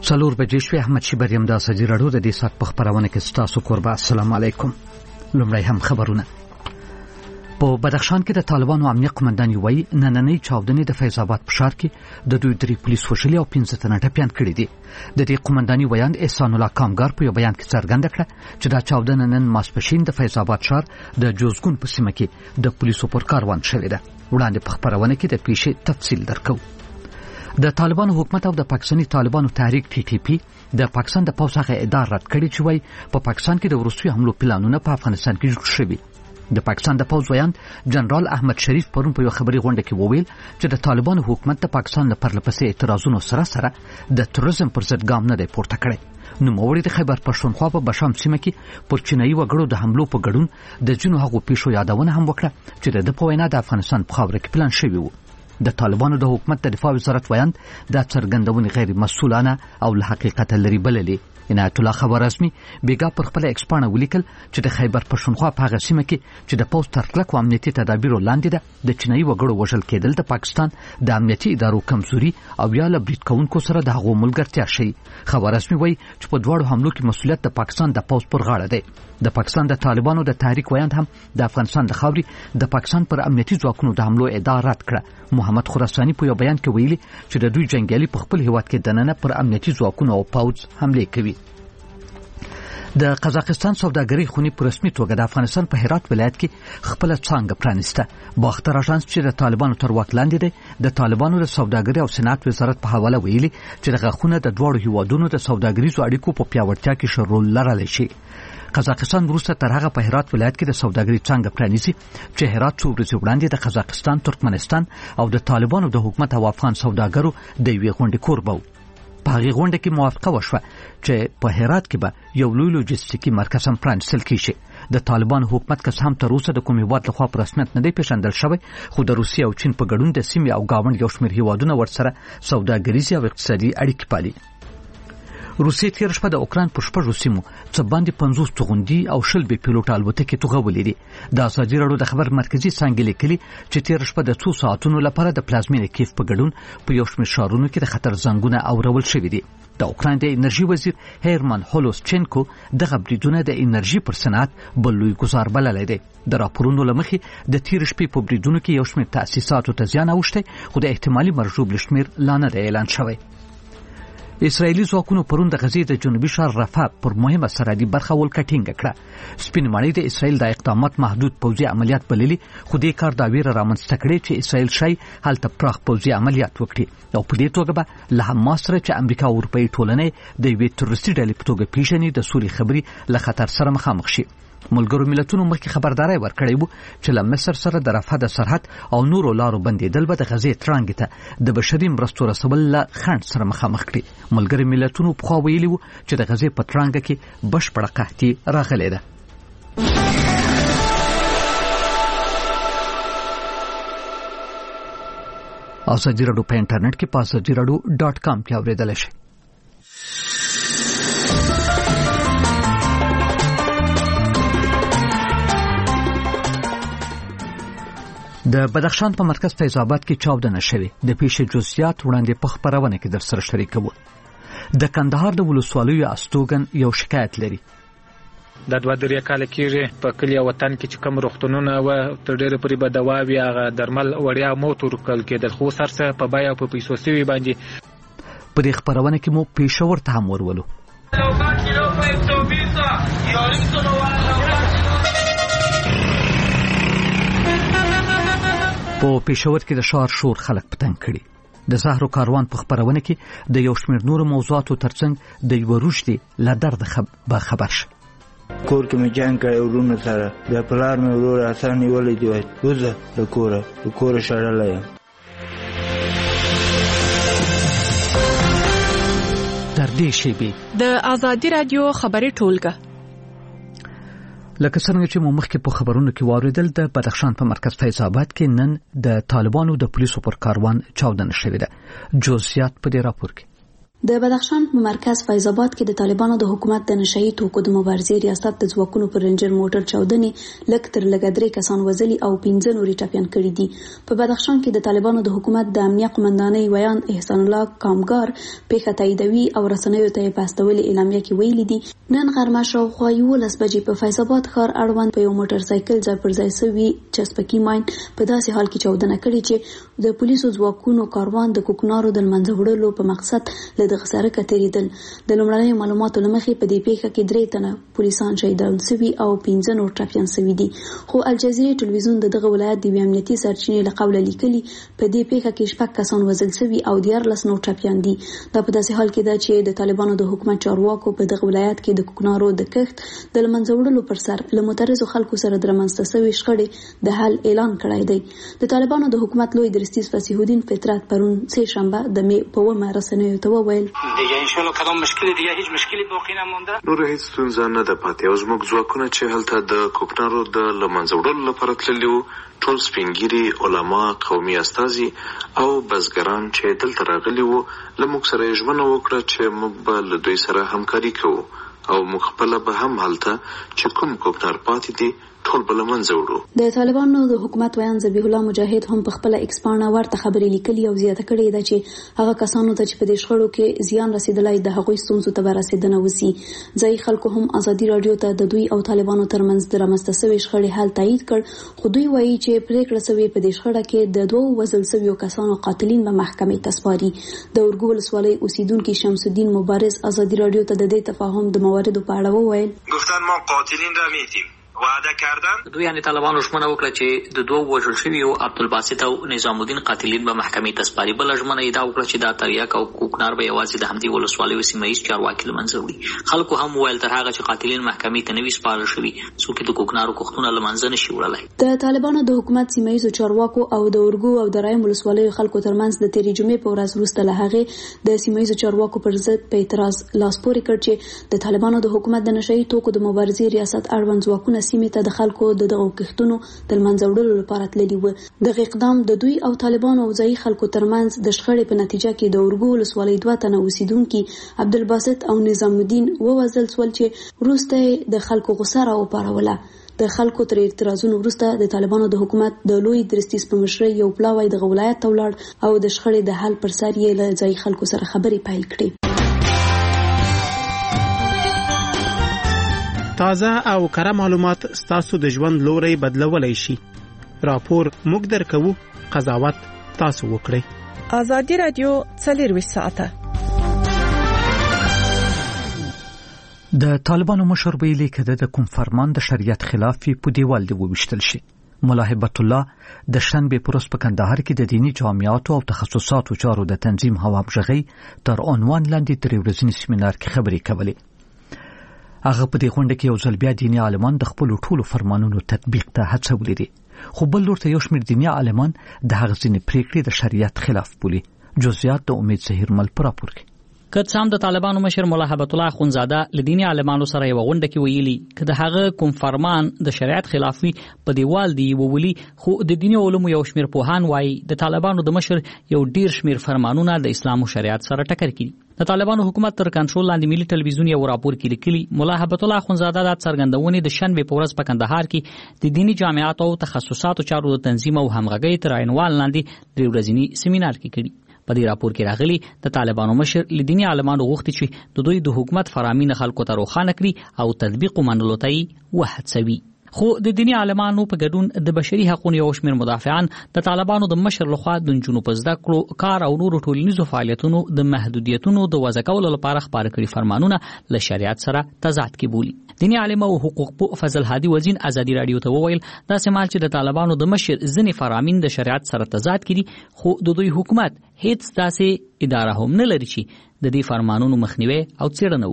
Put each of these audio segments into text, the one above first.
څلور بجې شوې. احمد شیبر یم د ازادي راډیو د دې ساعت په خبرونه کې ستاسو کوربه. السلام علیکم. لومړی هم خبرونه. په بدخشان کې د طالبانو امنیت قومندان وایي نننۍ چاودنې د فیض آباد په ښار کې د دوی 3 پولیس وشلي او 15 تنه ټپیان کړي دي. د دې قومنداني ویاند احسان الله کامګار په یو بیان کې څرګنده کړه چې دا چاودنه نن ماسپښین د فیض آباد ښار د جوزګون په سیمه کې د پولیسو پر کاروان شوې ده. وړاندې په خبرونه کې د پیښې تفصیل درکو. د طالبانو حکومت او د پاکستاني طالبانو تحریک TTP د پاکستان د پوځ هغه اداره رد کړي چې وایي په پاکستان کې د وروستي حملو پلانونه په افغانستان کې جوړ شوي. د پاکستان د پوځ ویاند جنرال احمد شریف پرون په یو خبري غونډه کې وویل چې د طالبانو حکومت د پاکستان لپاره لپسې اعتراضونو سره د تروریزم پر ضد ګام نه دی پورته کړی. نو موري د خیبر پښتونخوا په بشام سیمه کې پر چینایي وګړو د حملو په ګډون د جنو هغو پیښو یادونه هم وکړه چې د په وینا د افغانستان په خاوره کې پلان شوی وو. د طالبانو د حکومت د دفاع وزارت ویاند د څرګندونې غیر مسؤلانه او له حقیقت لري بللې. عنایت الله خوارزمي بیګا پر خپل ایکس پاڼه ولیکل چې د خیبر پښتونخوا په هغه سیمه کې چې د پوسټ ترکلک او امنیتي تدابیرو لاندې ده د چینایي وګړو وژل کېدل د پاکستان د امنیتي ادارو کمزوري او یا له برید کوونکو سره د هغو ملګرتیا شي. خوارزمي وایي چې په دواړو حملو کې مسؤلیت د پاکستان د پوسټ پر غاړه دی. د پاکستان د طالبانو د تحریک ویاند هم د افغانستان د خاوري د پاکستان پر امنیتي ځواکونو د حملو ادعا رد کړه. محمد خراساني په یو بیان کې ویلي چې د دوی جنگیالي په خپل هیواد کې دننه پر امنیتي ځواکونو او پوځ حمله کوي. د قزاقستان سوداګرۍ خونی په رسمي توګه د افغانستان په هرات ولایت کې خپل څنګه پرانیسته. باختر اژانس چې د طالبانو تر واک لاندې دی د طالبانو د سوداګرۍ او صنعت وزارت په حواله ویلي چې دغه خونه د دواړو هیوادونو د سوداګریزو اړیکو په پیاوړتیا کې ښه رول لرلی شي. قزاقستان وروسته تر هغه په هرات ولایت کې د سوداګرۍ څنګه پرانیسي چې هرات څو ورځې وړاندې د قزاقستان، ترکمنستان او د طالبانو د حکومت او افغان سوداګرو د یوې غونډې کوربه و. په هغې غونډه کې موافقه وشوه چې په هرات کې به یو لوی لوجستیکي مرکز هم پرانیستل کیږي. د طالبانو حکومت که هم تر اوسه د کوم هیواد لخوا په رسمیت نه دی پیژندل شوی، خو د روسیې او چین په ګډون د سیمې او ګاونډ یو شمېر هیوادونه ورسره سوداګریزي او اقتصادي اړیکې پالي. روسیې تېره شپه د اوکراین په 6 سیمو څه باندې 50 توغندي او 20 بې پیلوټه الوتکې توغولې دي. د ازادي راډیو د خبر مرکزي څانګې لیکلي چې تېره شپه د 2 ساعتونو لپاره د پلازمینې کیف په ګډون په یو شمېر ښارونو کې د خطر زنګونه اورول شوي دي. د اوکراین د انرژي وزیر هیرمان هولوسچنکو دغه بریدونه د انرژي پر صنعت بل لوی ګزار بللی دی. د راپورونو له مخې د تېرې شپې په بریدونو کې یو شمېر تاسیساتو ته زیان اوښتی، خو د احتمالي مرجوب شمېر لا نه دی اعلان شوی. اسرائیلي ځواکونو پرون د غزې د جنوبي ښار رفح پر مهمه سرحدي برخه ولکټینګه کړه. سپین ماڼۍ د اسرائیل د اقدامات محدود پوځي عملیات بللي، خو دې کار دا ویره رامنځته کړې چې اسرائیل شي هلته پراخ پوځي عملیات وکړي او په دې توګه به له حماس سره چې امریکا او اروپایي ټولنې د یوې تروریستي ډلې په توګه پیژني د سولې خبرې له خطر سره مخامخ شي. ملګرو ملتونو مخکې خبرداري ورکړې وو چې له مصر سره د رفح د سرحد او نورو لارو بندیدل به د غزې ترانګ ته د بشري مرستو رسول له خنډ سره مخامخ کړي. ملګرو ملتونو په خوا ویلي وو چې د غزې په ترانګ کې بشپړه قحطي راغلې ده. ازادي راډیو په انټرنیټ کې په azadiراdio.com کې اوریدل شي. د بدخشان په مرکز فیض آباد کې چاودنه شوې. د پیښې جزئیات وړاندې په خبرونه کې در سره شریکوو. د کندهار د ولسوالیو استوګن یو شکایت لري. د 2-3 کال کېږي په کلی وطن کې چې کوم روغتونونه و تر ډېره پورې به دوا وي، هغه درمل وړیا موت ورکول کېدل، خو سرسه په بیه په پیسو سوي باندې. په دې خبرونه کې مو پېښور ته هم ورولو. په پېښور کې د ښار شور خلک پتنګ کړي. د زهرو کاروان په خبرونه کې د یو شمېر نورو موضوعاتو ترڅنګ د یو روشتي له درد خبر شي. کور کې مې جنګ کړی ورونو سره، د پلار مې ورور آسان نیولی دی، وزه د کوره شړلی یم. تر دې شیبې د ازادي راډیو خبري ټولګه لکه څنګه چې مو مخکې په خبرونو کې واوریدل، د بدخشان په مرکز فیض آباد کې نن د طالبانو د پولیسو پر کاروان چاودنه شوې ده. جزئیات په دې راپور کې. د بدخشان په مرکز فیض آباد کې د طالبانو د حکومت د نشئی توکو د مبارزې ریاست د ځواکونو پر رنجر موټر چاودنې لږ تر لږه 3 کسان وژلي او 15 نوري ټپيان کړي دي. په بدخشان کې د طالبانو د حکومت د امنیه قومندانۍ ویان احسان الله کامګار پیښه تاییدوي او رسنیو ته په استولې اعلامیه کې ویلي دي نن غرمه شاوخوا 11 بجې په فیض آباد ښار اړوند په یو موټر سایکل ځای پر ځای شوی چسپکی ماین په داسې حال کې چاودنه کړې چې د پولیسو ځواکونو کاروان د کوکنارو د منځه وړلو په مقصد دغه سره کتریدل. د لومړنیو معلوماتو لمخې په دې پیښه کې 3 تنه پولیسان شهیدان شوي او 15 نور ټپيان شوي دي. خو الجزیره ټلویزیون دغه ولایت د امنیتي سرچینې له قوله لیکلي په دې پیښه کې 6 کسان وژل شوي او 14 نور ټپيان دي. دا په داسې حال کې ده چې د طالبانو د حکومت چارواکو په دغه ولایت کې د کوکنارو د کښت د لمنځه وړلو پر سر له مترزو خلکو سره د رامنځته شوي شخړې د حل اعلان کړی دی. د طالبانو د حکومت لوی درستیز فصیح الدین فطرت پرون سه شنبه د می په ومه رسنیو ته وویل دیگه انشالله کدام مشکلی دیگه هیچ مشکلی باقی نمونده. نور هیڅ ستونزه نه ده پاتې او زموږ ځواکونه چې هلته د کوکنارو د لمنځه وړلو لپاره تللي وو ټول سپینګیري علما قومي استازي او بزګران چې دلته راغلي وو له موږ سره یې ژمنه وکړه چې موږ به له دوی سره همکاري کوو او موږ خپله به هم هلته چې کوم کوکنار پاتې دي ټول بل منځ وړو. د طالبانو د حکومت ویان ذبیح الله مجاهد هم په خپل ایکسپانه ورته خبرې لیکلي او زیاته کړې ده چې هغه کسانو ته چې په دې شخړو کې زیان رسیدلای د هغوی ستونزو ته رسیدنه وسی. ځای خلکو هم ازادي رادیو ته د دوی او طالبانو ترمنځ د رامنځته شوی شخړې حل تایید کړ خو دوی وایي چې پریکړه شوې په دې شخړه کې د 2 وژل شویو کسانو قاتلین به محکمې ته سپاري. د اورګو ولسوالۍ اوسیدونکو شمس الدین مبارز ازادي رادیو ته د دې تفاهم د مواردو په اړه وویل گفتن ما قاتلین را میدیم وعده کردن. دوی یعنی طالبانو ژمنه وکړه چې د 2 وژل شویو عبدالباسط او نظام الدین قاتلین به محکمې ته سپاري. بل ژمنه یې دا وکړه چې دا تریاک او کوکنار به یوازې د همدې ولسوالۍ سیمه ییز چارواکي له منځه وړي. خلکو هم ویل تر هغه چې قاتلین محکمې ته نه وي سپارل شوي څوک د کوکنارو کښتونه له منځه نشي وړلی. د طالبانو د حکومت سیمه ییزو چارواکو او د اورګو او درایم ولسوالیو خلکو ترمنځ د تیرې جمعې په ورځ وروسته له هغې د سیمه ییزو چارواکو پر ضد په اعتراض لاس پورې کړ چې د طالبانو د حکومت د نشئی توکو د مبارزې ریاست اړوند ځواکونه سیمې ته د خلکو د دغو کښتونو د منځه وړلو لپاره تللي وو. دغه اقدام د دوی او طالبانو او ځایي خلکو ترمنځ د شخړې په نتیجه کې د اورګو ولسوالۍ 2 تنه اوسیدونکي عبدالباسط او نظام الدین ووژل شول چې وروسته د خلکو غوسه راوپاروله. د خلکو تر اعتراضونو وروسته د طالبانو د حکومت د لوی درستیز په مشرۍ یو پلاوی د ولایت ته ولاړ او د شخړې د حل پر سر یې له ځایي خلکو سره خبرې پیل کړې. تازه او کره معلومات ستاسو د ژوند لوري بدلولای شي. راپور موږ درکو، قضاوت تاسو وکړئ. ازادي رادیو 24 ساعته. د طالبانو مشر ویلي کده د کوم فرمان د شریعت خلاف په دیوال دی وشتل شي. مولا هبت الله د شنبه پروس په کندهار کې د دینی جامعاتو او تخصصاتو چارو د تنظیم هوامژغي تر عنوان لاندې تر ورځنی سیمینار کې خبرې کولې. هغه په دې غونډه کې یو ځل بیا دینی عالمان د خپل ټولو فرمانونو تطبیق ته هڅولې دي، خو بل لورته یو شمېر دینی عالمان د هغه ځینې پریکړې د شریعت خلاف بولي. جزئیات د امید زهیر مل پر راپور کې. کله سم د طالبانو مشر مولا هبت الله خونزاده لدینی عالمانو سره یو غونډه کې ویلي کله هغه کوم فرمان د شریعت خلاف وي په دیوال دی وولي، خو د دینی علومو یو شمېر پوهان وایي د طالبانو د مشر یو ډیر شمېر فرمانونه د اسلام او شریعت سره ټکر کوي. د طالبانو حکومت تر کنټرول لاندې ملي ټلویزیون یو راپور کې لیکلي مولا هبت الله خونزاده د څرګندونې د شنبه په ورځ په کندهار کې د دینی جامعات او تخصصاتو چارو د تنظیم او همغږي تر عنوان لاندې د ورځنی سیمینار کې کړي. په دې راپور کې راغلي د طالبانو مشر لدینی عالمانو غوښتي چې د دوی د حکومت فرامین خلکو ته روښانه کړي او تطبیق منلو ته وهڅوي. خو د دینی عالمانو په ګډون د بشري حقوقو یو شمېر مدافعان د طالبانو د مشر لخوا د جنونو په زده کړو کار او نورو ټولنیزو فعالیتونو د محدودیتونو د وضع کولو لپاره خبر کړي فرمانونه له شریعت سره تضاد کې بولي. دینی عالم او حقوق په فضل هادي وزین ازادي رادیو ته وویل دا سمال چې د طالبانو د مشر ځنې فرامین د شریعت سره تضاد کړي، خو د دوی حکومت هیڅ داسې اداره هم نه لري چې د دې فرمانونو مخنیوي او څېړنه وکړي.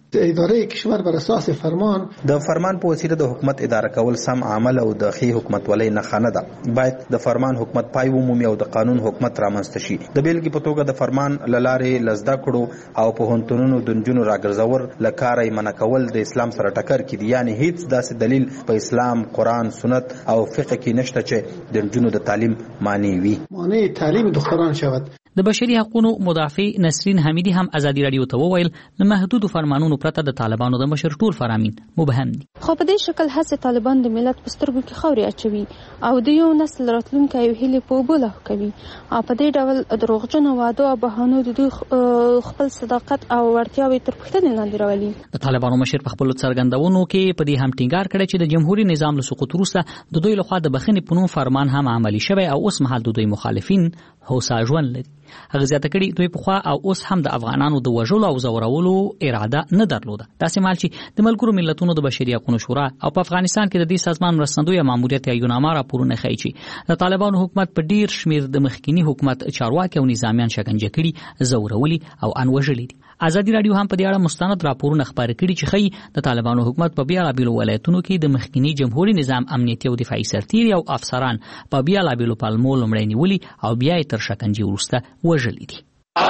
اداره کشور بر اساس فرمان د فرمان په وسیله د حکومت اداره کول سم عمل او د ښې حکومتولۍ نښه نه ده. باید د فرمان حکومت پای ومومي او د قانون حکومت رامنځته شي. د بیلګې په توګه د فرمان له لارې له زده کړو او پوهنتونونو د نجونو راګرځول له کاره یې منع کول د اسلام سره ټکر کړي. یعنی هیڅ داسې دلیل په اسلام، قرآن، سنت او فقه کې نشته چې د نجونو د تعلیم مانع وي. مانع تعلیم دختران شود. د بشري حقوقو مدافع نسرین حمیدی هم ازادي رادیو ته وویل له محدود فرمانونو پرته د طالبانو د مشر ټول فرامین مبهم دي. خو په دې شکل هڅه طالبان د ملت په سترګو کې خاورې اچوي او د یو نسل راتلونکي یو هیله په بوله کوي. او په دې ډول دروغجن وعده او بهانو د دوی خپل صداقت او ورتیاوي تر پښتنې لاندې راولي. د طالبانو مشر په خپل څرګندونو کې په دې هم ټینګار کړی چې د جمهوریت نظام له سقوط وروسته د دوی لخوا د بخښنې په نوم فرمان هم عملی شوی او اوس مهال د دوی مخالفین هوسا ژوند لري. هغه زیاته کړي دوی په خوا او اوس هم د افغانانو د وژلو او زورولو اراده نه درلوده. داسې مال چې د ملګرو ملتونو د بشري حقوقو شورا او په افغانستان کې د دې سازمان مرستندوی ماموریت یوناما راپورونه ښیي چې د طالبانو حکومت په ډیر شمیر د مخکینی حکومت چارواکي او نظامیان شکنجه کړي، زورولي او انوژلي دي. ازادي رادیو هم په دې اړه مستند راپورونه خبرې کړي چې ښیي د طالبانو حکومت په بیلابیلو ولایتونو کې د مخکینی جمهوریت نظام امنیتي او دفاعي سرتیري او افسران په بیلابیلو پلمو لومړی نیولي او بیا یې تر شکنجې وروسته وژلي دي.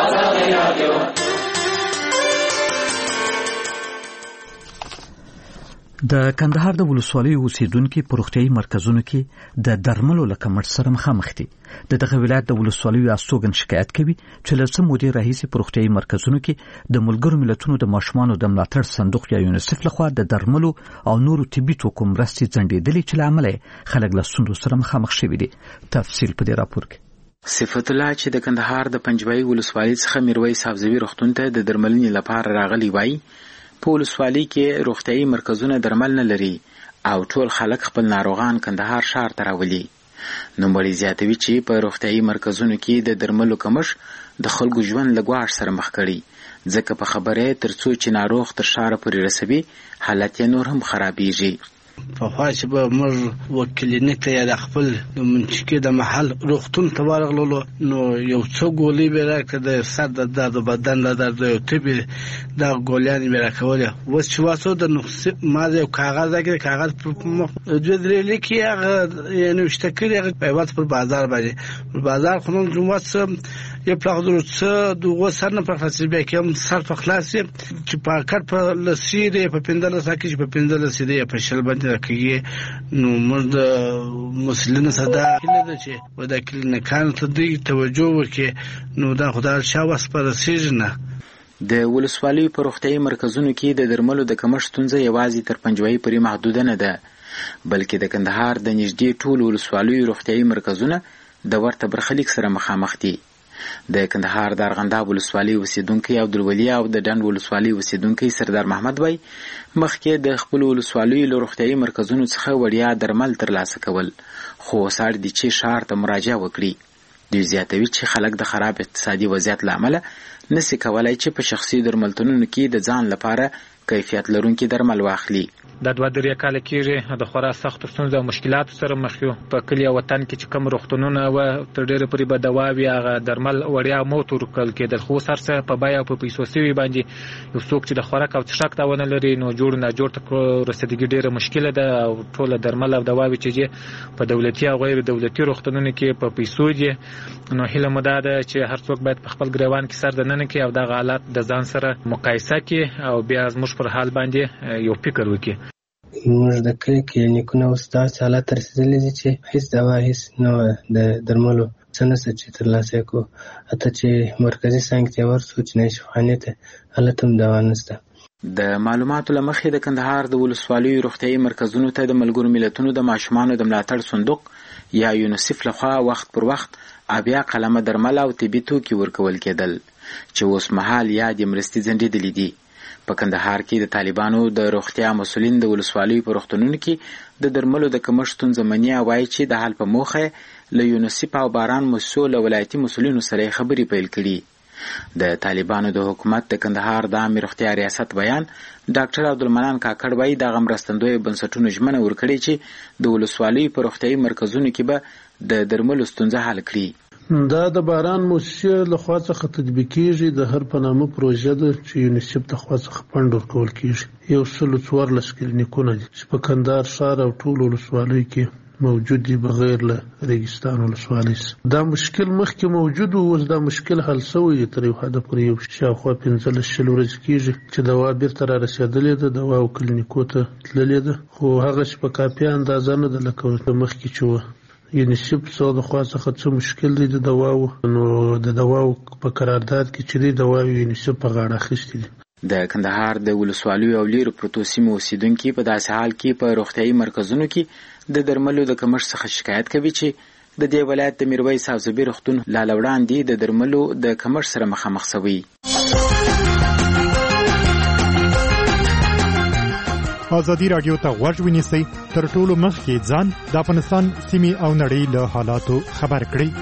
د کندهار د ولسوالۍ اوسیدونکو په روغتيایي مرکزونو کې د درملو له کمښت سره مخامخ دي. دغه ولایت د ولسوالیو استوګن شکایت کوي چې له څه مودې راهیسې په روغتيایي مرکزونو کې د ملګرو ملتونو د ماشومانو د ملاتړ صندوق یا یونیسف لخوا د درملو او نورو طبي توکو مرستې ځنډېدلې چې له امله خلک له ستونزو سره مخامخ شوي دي. تفصیل په دې راپور کې. صفت الله چې د کندهار د پنجوایي ولسوالۍ څخه میرویس حفظوي روغتون ته د درملنې لپاره راغلی وای، په ولسوالۍ کې روغتيایي مرکزونه درمل نه لري او ټول خلک خپل ناروغان کندهار ښار ته راولي. نوموړی زیاتوي چې په روغتيایي مرکزونو کې د درملو کمښت د خلکو ژوند له ګواښ سره مخ کړي، ځکه په خبره ترڅو چې ناروغ تر ښاره پورې رسوي حالت یې نور هم خرابېږي. په خاص به موږ وکیلینیک ته یا د خپل منشکې د محل روغتون ته ورغلو، نو یو څو ګولۍ به راکړه د سر د درد او بدن د درد او طبي د ګولیانې به راکولې. اوس چې واسو د نسخې ما د کاغذ راکړه، کاغذ په مخ دوه درې لیکي هغه یعنی نوشته کړی، هغه په وخت پر بازار باندې بازار خو نن جمعه یو پلاغدرو څه دغه سر نه په خلاص به کوم سر په خلاص چې په کټ په لسیره په پندل ساکي چې په پندل لسیره په شل باندې راکړي. نو موږ د مسلمانانو صدا کله د چې ودا کلینیکانو ته دوی توجه وکړي، نو دا خدای شاوس پر سیجنه. د ولسوالۍ په روغتيایي مرکزونو کې د درملو د کمښت ستونزه یوازې تر پنجوایي پورې محدوده نه ده، بلکې د کندهار د نږدې ټول ولسوالیو روغتيایي مرکزونه د ورته برخلیک سره مخامخ دي. د کندهار د ارغنداب ولسوالۍ اوسیدونکي عبدالولي او د ډنډ ولسوالۍ اوسیدونکي سردار محمد وای مخکې د خپل ولسوالیو له روغتيایي مرکزونو څخه وړیا درمل ترلاسه کول، خو سار دي چې ښار ته مراجعه وکړي. دوی زیاتوي چې خلک د خراب اقتصادي وضعیت له امله نسي کولای چې په شخصي درملتونونو کې د ځان لپاره کیفیت لرونکي درمل واخلي. د 2-3 کال کېږي د خورا سخت ستونزو او مشکلاتو سره مخ یو. په کلی او وطن کې چې کوم روغتونونه و تر ډېره پورې به دواوي هغه درمل وړیا موت ورکول کېدل، خو سرسه په بیا په پیسو سوي باندې یو څوک چې د خوراک او څښاک تاونه لري نو جوړ نه جوړ ته رسیدګي ډېره مشکله ده، او ټول درمل او دواوي چې په دولتي او غیر دولتي روغتونونو کې په پیسو دي. نو هله مده ده چې هر څوک باید په خپل ګریوان کې سر دننه کې او د حالات د ځان سره مقایسه کې او بیا زموږ پر حال باندې یو فکر وکړي. موږ د کلینیکونو اوس داسې حالت رسېدلی دي چې هیڅ دوا هیڅ نه د درملو څه نشته چې ترلاسه کړو، حتی چې مرکزي څنګ ته ورسو چې نشفخانې ته هلته هم دوا نشته. د معلوماتو له مخې د کندهار د ولسوالیو روغتيایي مرکزونو ته د ملګرو ملتونو د ماشومانو د ملاتړ صندوق یا یونیسف لخوا وخت پر وخت اویا قلمه درمل او طبي توکي ورکول کېدل، چې اوس مهال یادې مرستې ځنډېدلې دي. په کندهار کې د طالبانو د روغتیا مسؤلین د ولسوالیو په روغتونونو کې د درملو د کمښت ستونزه مني او وایي چې د حل په موخه له یونیسف او باران مؤسسو له ولایتي مسؤلینو سره خبرې پیل کړي. د طالبانو د حکومت د کندهار د عامه روغتیا ریاست بیان ډاکټر عبدالمنان کاکړ وایي د مرستندوی بنسټونو ژمنه ورکړي چې د ولسوالیو په روغتیایي مرکزونو کې به د درملو ستونزه حل کړي. دا د باران موسسې لخوا څخه تطبیق کیږي. د هر په نامه پروژه ده چې یونیسف د خوا څخه فنډ ورکول کیږي. 114 کلینیکونه دي چې په کندهار ښار او ټولو ولسوالیو کې موجود دي بغیر له ریګستان ولسوالۍ. دا مشکل مخکې موجود و، اوس دا مشکل حل شوی دی. تر یو حده پورې یو شاوخوا 15 ورځې کیږي چې دوا بیرته را رسېدلې ده، دوا او کلینیکو ته تللې ده، خو هغه په کافي اندازه نه ده لکه مخکې چې وه. یونیسف څو د خوا څخه څه مشکل دی د دواو، نو د دواو په قرارداد کې چې دی دواوې یونیسف په غاړه اخیستې دي. د کندهار د ولسوالیو او لیرو پرتو سیمو اوسیدونکي په داسې حال کې په روغتیايي مرکزونو کې د درملو د کمښت څخه شکایت کوي چې د دې ولایت د میرویس او زبیر روغتون لا وړاندې د درملو د کمښت سره مخامخ شوی. ازادي رادیو ته غوږ ونیسئ، تر ټولو مخکې ځان د افغانستان سیمې او نړۍ له حالاتو خبر کړئ.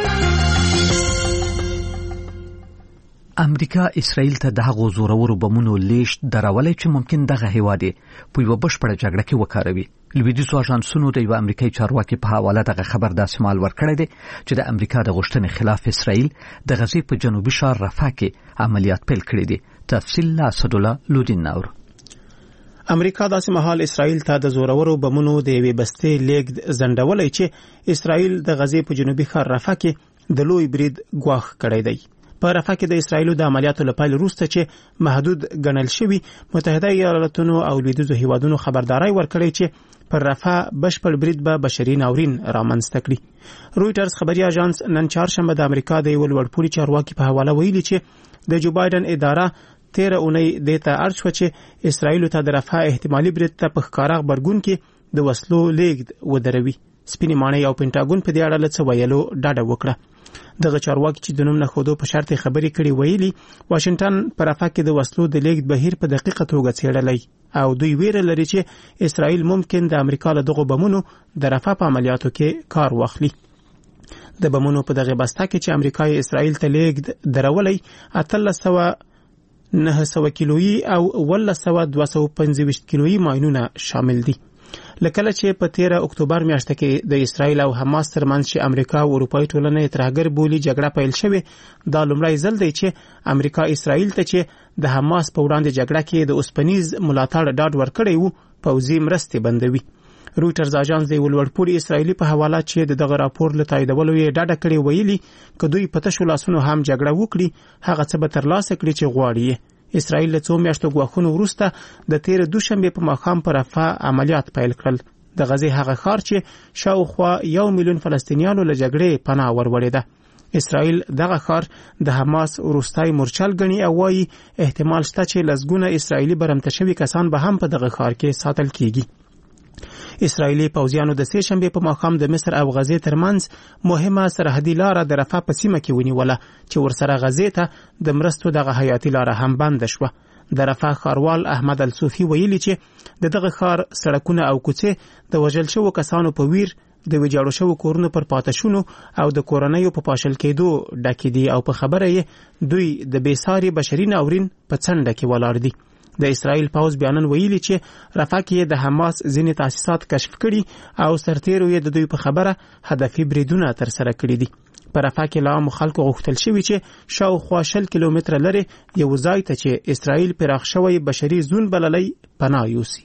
امریکا اسرائیل ته د هغو زورورو بمونو لیږد دراولی چې ممکن دغه هیواد په یوه بشپړه جګړه کې وکاروي. لویدیځو اژانسونو د یوه امریکایي چارواکي په حواله دغه خبر داسې مال ورکړی دی چې د امریکا د غوښتنې خلاف اسرائیل د غزې په جنوبي ښار رفح کې عملیات پیل کړي دي. تفصیل له اسدالله لودین نور. امریکا داسې مهال اسرائیل ته د زورورو بمونو د یوې بستې لیږد ځنډولی چې اسرائیل د غزې په جنوبي ښار رفح کې د لوی برید ګواښ کړی دی. په رفح کې د اسرائیلو د عملیاتو له پیل وروسته چې محدود ګڼل شوي، متحده ایالاتونو او لویدیځو هیوادونو خبرداری ورکړی چې پر رفح بشپړ برید به بشري ناورین رامنځته کړي. رویټرز خبري اژانس نن چهارشنبه د امریکا د یو لوړپوړي چارواکي په حواله ویلي چې د جو بایدن اداره 13 اونۍ د ته اړ شو چې اسرائیل ته د رفح احتمالي برید ته په ښکاره خبرګون کې د وسلو لیږد ودروي. سپینې ماڼۍ او پینټاګون په دې اړه له څه ویلو ډاډه وکړه. دغه چارواکي چې د نوم نه ښودو په شرط خبرې کړې ویلي واشنگټن په رفح کې د وسلو د لیږد بهیر په دقیقه توګه څېړلی او دوی ویره لري چې اسرائیل ممکن د امریکا له دغو بمونو د رفح په عملیاتو کې کار واخلي. د بمونو په دغه بسته کې چې امریکا یې اسرائیل ته لیږد درولی 900 کیلویي او 225 کیلویي ماینونه شامل دي. لکه چې په 13 اکتوبر میاشت کې د اسرائیل او حماس ترمنځ چې امریکا او اروپایي ټولنه ترهګر بولی جګړه پیل شوه، دا لومړی ځل دی چې امریکا اسرائیل ته چې د حماس په وړاندې جګړه کې د اوسپنیز ملاتړ ډاډ ورکړی وو پوځي مرستې بندوي. رویټرز اژانس د ولورپوري اسرائیلي په حواله چې دغه راپور له تاییدولو یې ډاډه کړی ویلي که دوی په تشو لاسونو هم جګړه وکړي هغه څه به ترلاسه کړي چې غواړي. اسرائیل له 2 میاشتو غواخونو وروسته د 13 دوشنبه په ماښام پر رفح عملیات پیل کړل. د غزې هغه ښار چې شاوخوا 1 میلیون فلسطینیانو له جګړې پناه وروړې ده. اسرائیل دغه ښار د حماس وروستای مورچل غني او وايي احتمال شته چې لزګونه اسرائیلي برمته شوي کسان به هم په دغه ښار کې ساتل کیږي. اسرائیلي پوځیانو د سه شنبه په ماښام د مصر او غزې ترمنځ مهمه سرحدي لار د رفح په سیمه کې ونیوله چې ورسره غزې ته د مرستو دغه حیاتي لار هم بند شوه. د رفح ښاروال احمد الصوفي ویلي چې دغه ښار سړکونه او کوڅې د وژل شوو کسانو په ویر، د ویجاړو شوو کورونو پر پاتشونو او د کورنیو په پاشل کېدو ډکې دي او په خبره یې دوی د بېساري بشري ناورین په څنډه کې ولاړ دي. د اسرائیل پوځ بیانن ویلي چې رفح کې د حماس ځینې تاسیسات کشف کړي او سرتیرو یې د دوی په خبره هدفي بریدونه ترسره کړي دي. په رفح کې لا مخالکو غوښتل شوي چې شاوخوا 60 کیلومتره لرې یو ځای ته چې اسرائیل پراخ شوی بشري زون بللی پناه یوسي.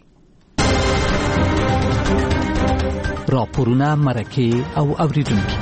راپورونه مرکه او اوریدونکي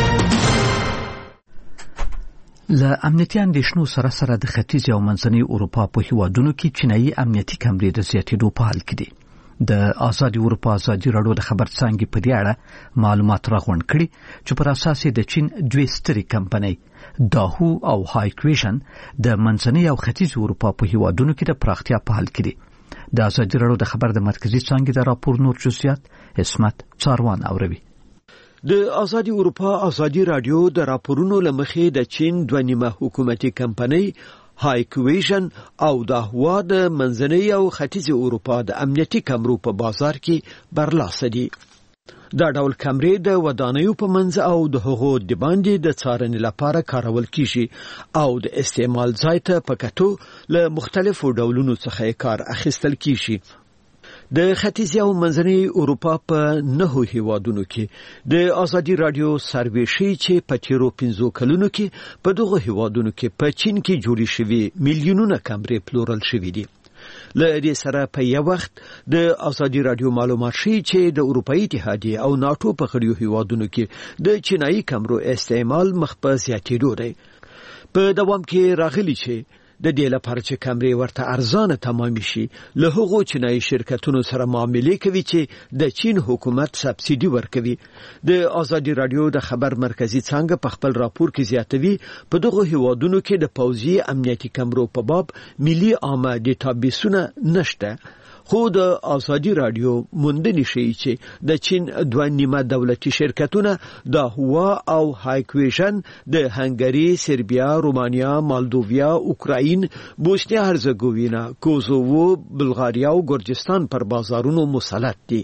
له امنیتي اندېښنو سره سره د ختیځ او منځنۍ اروپا په هیوادونو کې چینایي امنیتي کمرې د زیاتېدو په حال کې دي. د آزادي اروپا ازادي راډیو د خبر څانګې په دې اړه معلومات راغونډ کړي چې پر اساس د چین دوه سترې کمپنۍ داهو او هایکویشن د منځنۍ او ختیځ اروپا په هیوادونو کې د پراختیا په حال کې دي. د آزادي راډیو د خبر د مرکزی څانګې د راپور نور جزئیات اسمت څاروان اوروي. د آزادي اروپا ازادي راډیو د راپورونو لمخې د چین دوه نیمه حکومتي کمپنۍ هایکویشن او داهوا د منځنۍ او ختیځ اروپا د امنیتي کمرو په بازار کې برلاسه دي. دا ډول کمرې د ودانیو په منځ او د هغو د باندې د څارنې لپاره کارول کیږي او د استعمال ځای ته په کتو له مختلفو ډولونو څخه کار اخیستل کیږي. د ختیځ او منځنۍ اروپا په 9 هیوادونو کې د ازادي رادیو سروې شي چې په تیرو 15 کلونو کې په دغه هیوادونو کې په چین کې جوړې شوې میلیونونه کمرې پلورل شوې دي. له دې سره په یو وخت د ازادي رادیو معلومات شي چې د اروپאי اتحادیه او ناتو په غړیو هیوادونو کې د چینایي کمرو استعمال مخ په زیاتېدو دی. په دوام کې راغلی چې د دې لپاره چې کمرې ورته ارزانه تمام شي له هغو چینایي شرکتونو سره معاملې کوي چې د چین حکومت سبسیډي ورکوي. د ازادي رادیو د خبر مرکزی څنګه په خپل راپور کې زیاتوي په دغه هیوادونو کې د پوځي امنیتي کمرو په باب ملي عامه ډیټابیسونه نشته. خو د ازادي رادیو موندنې شي چې د چین دوه نیمه دولتي شرکتونه د هوا او هایکویژن د هنګری، سربیا، رومانیا، مالدوویا، اوکراین، بوسنیا هرزګوینا، کوزوو، بلغاریا او ګرجستان پر بازارونو مسلط دي.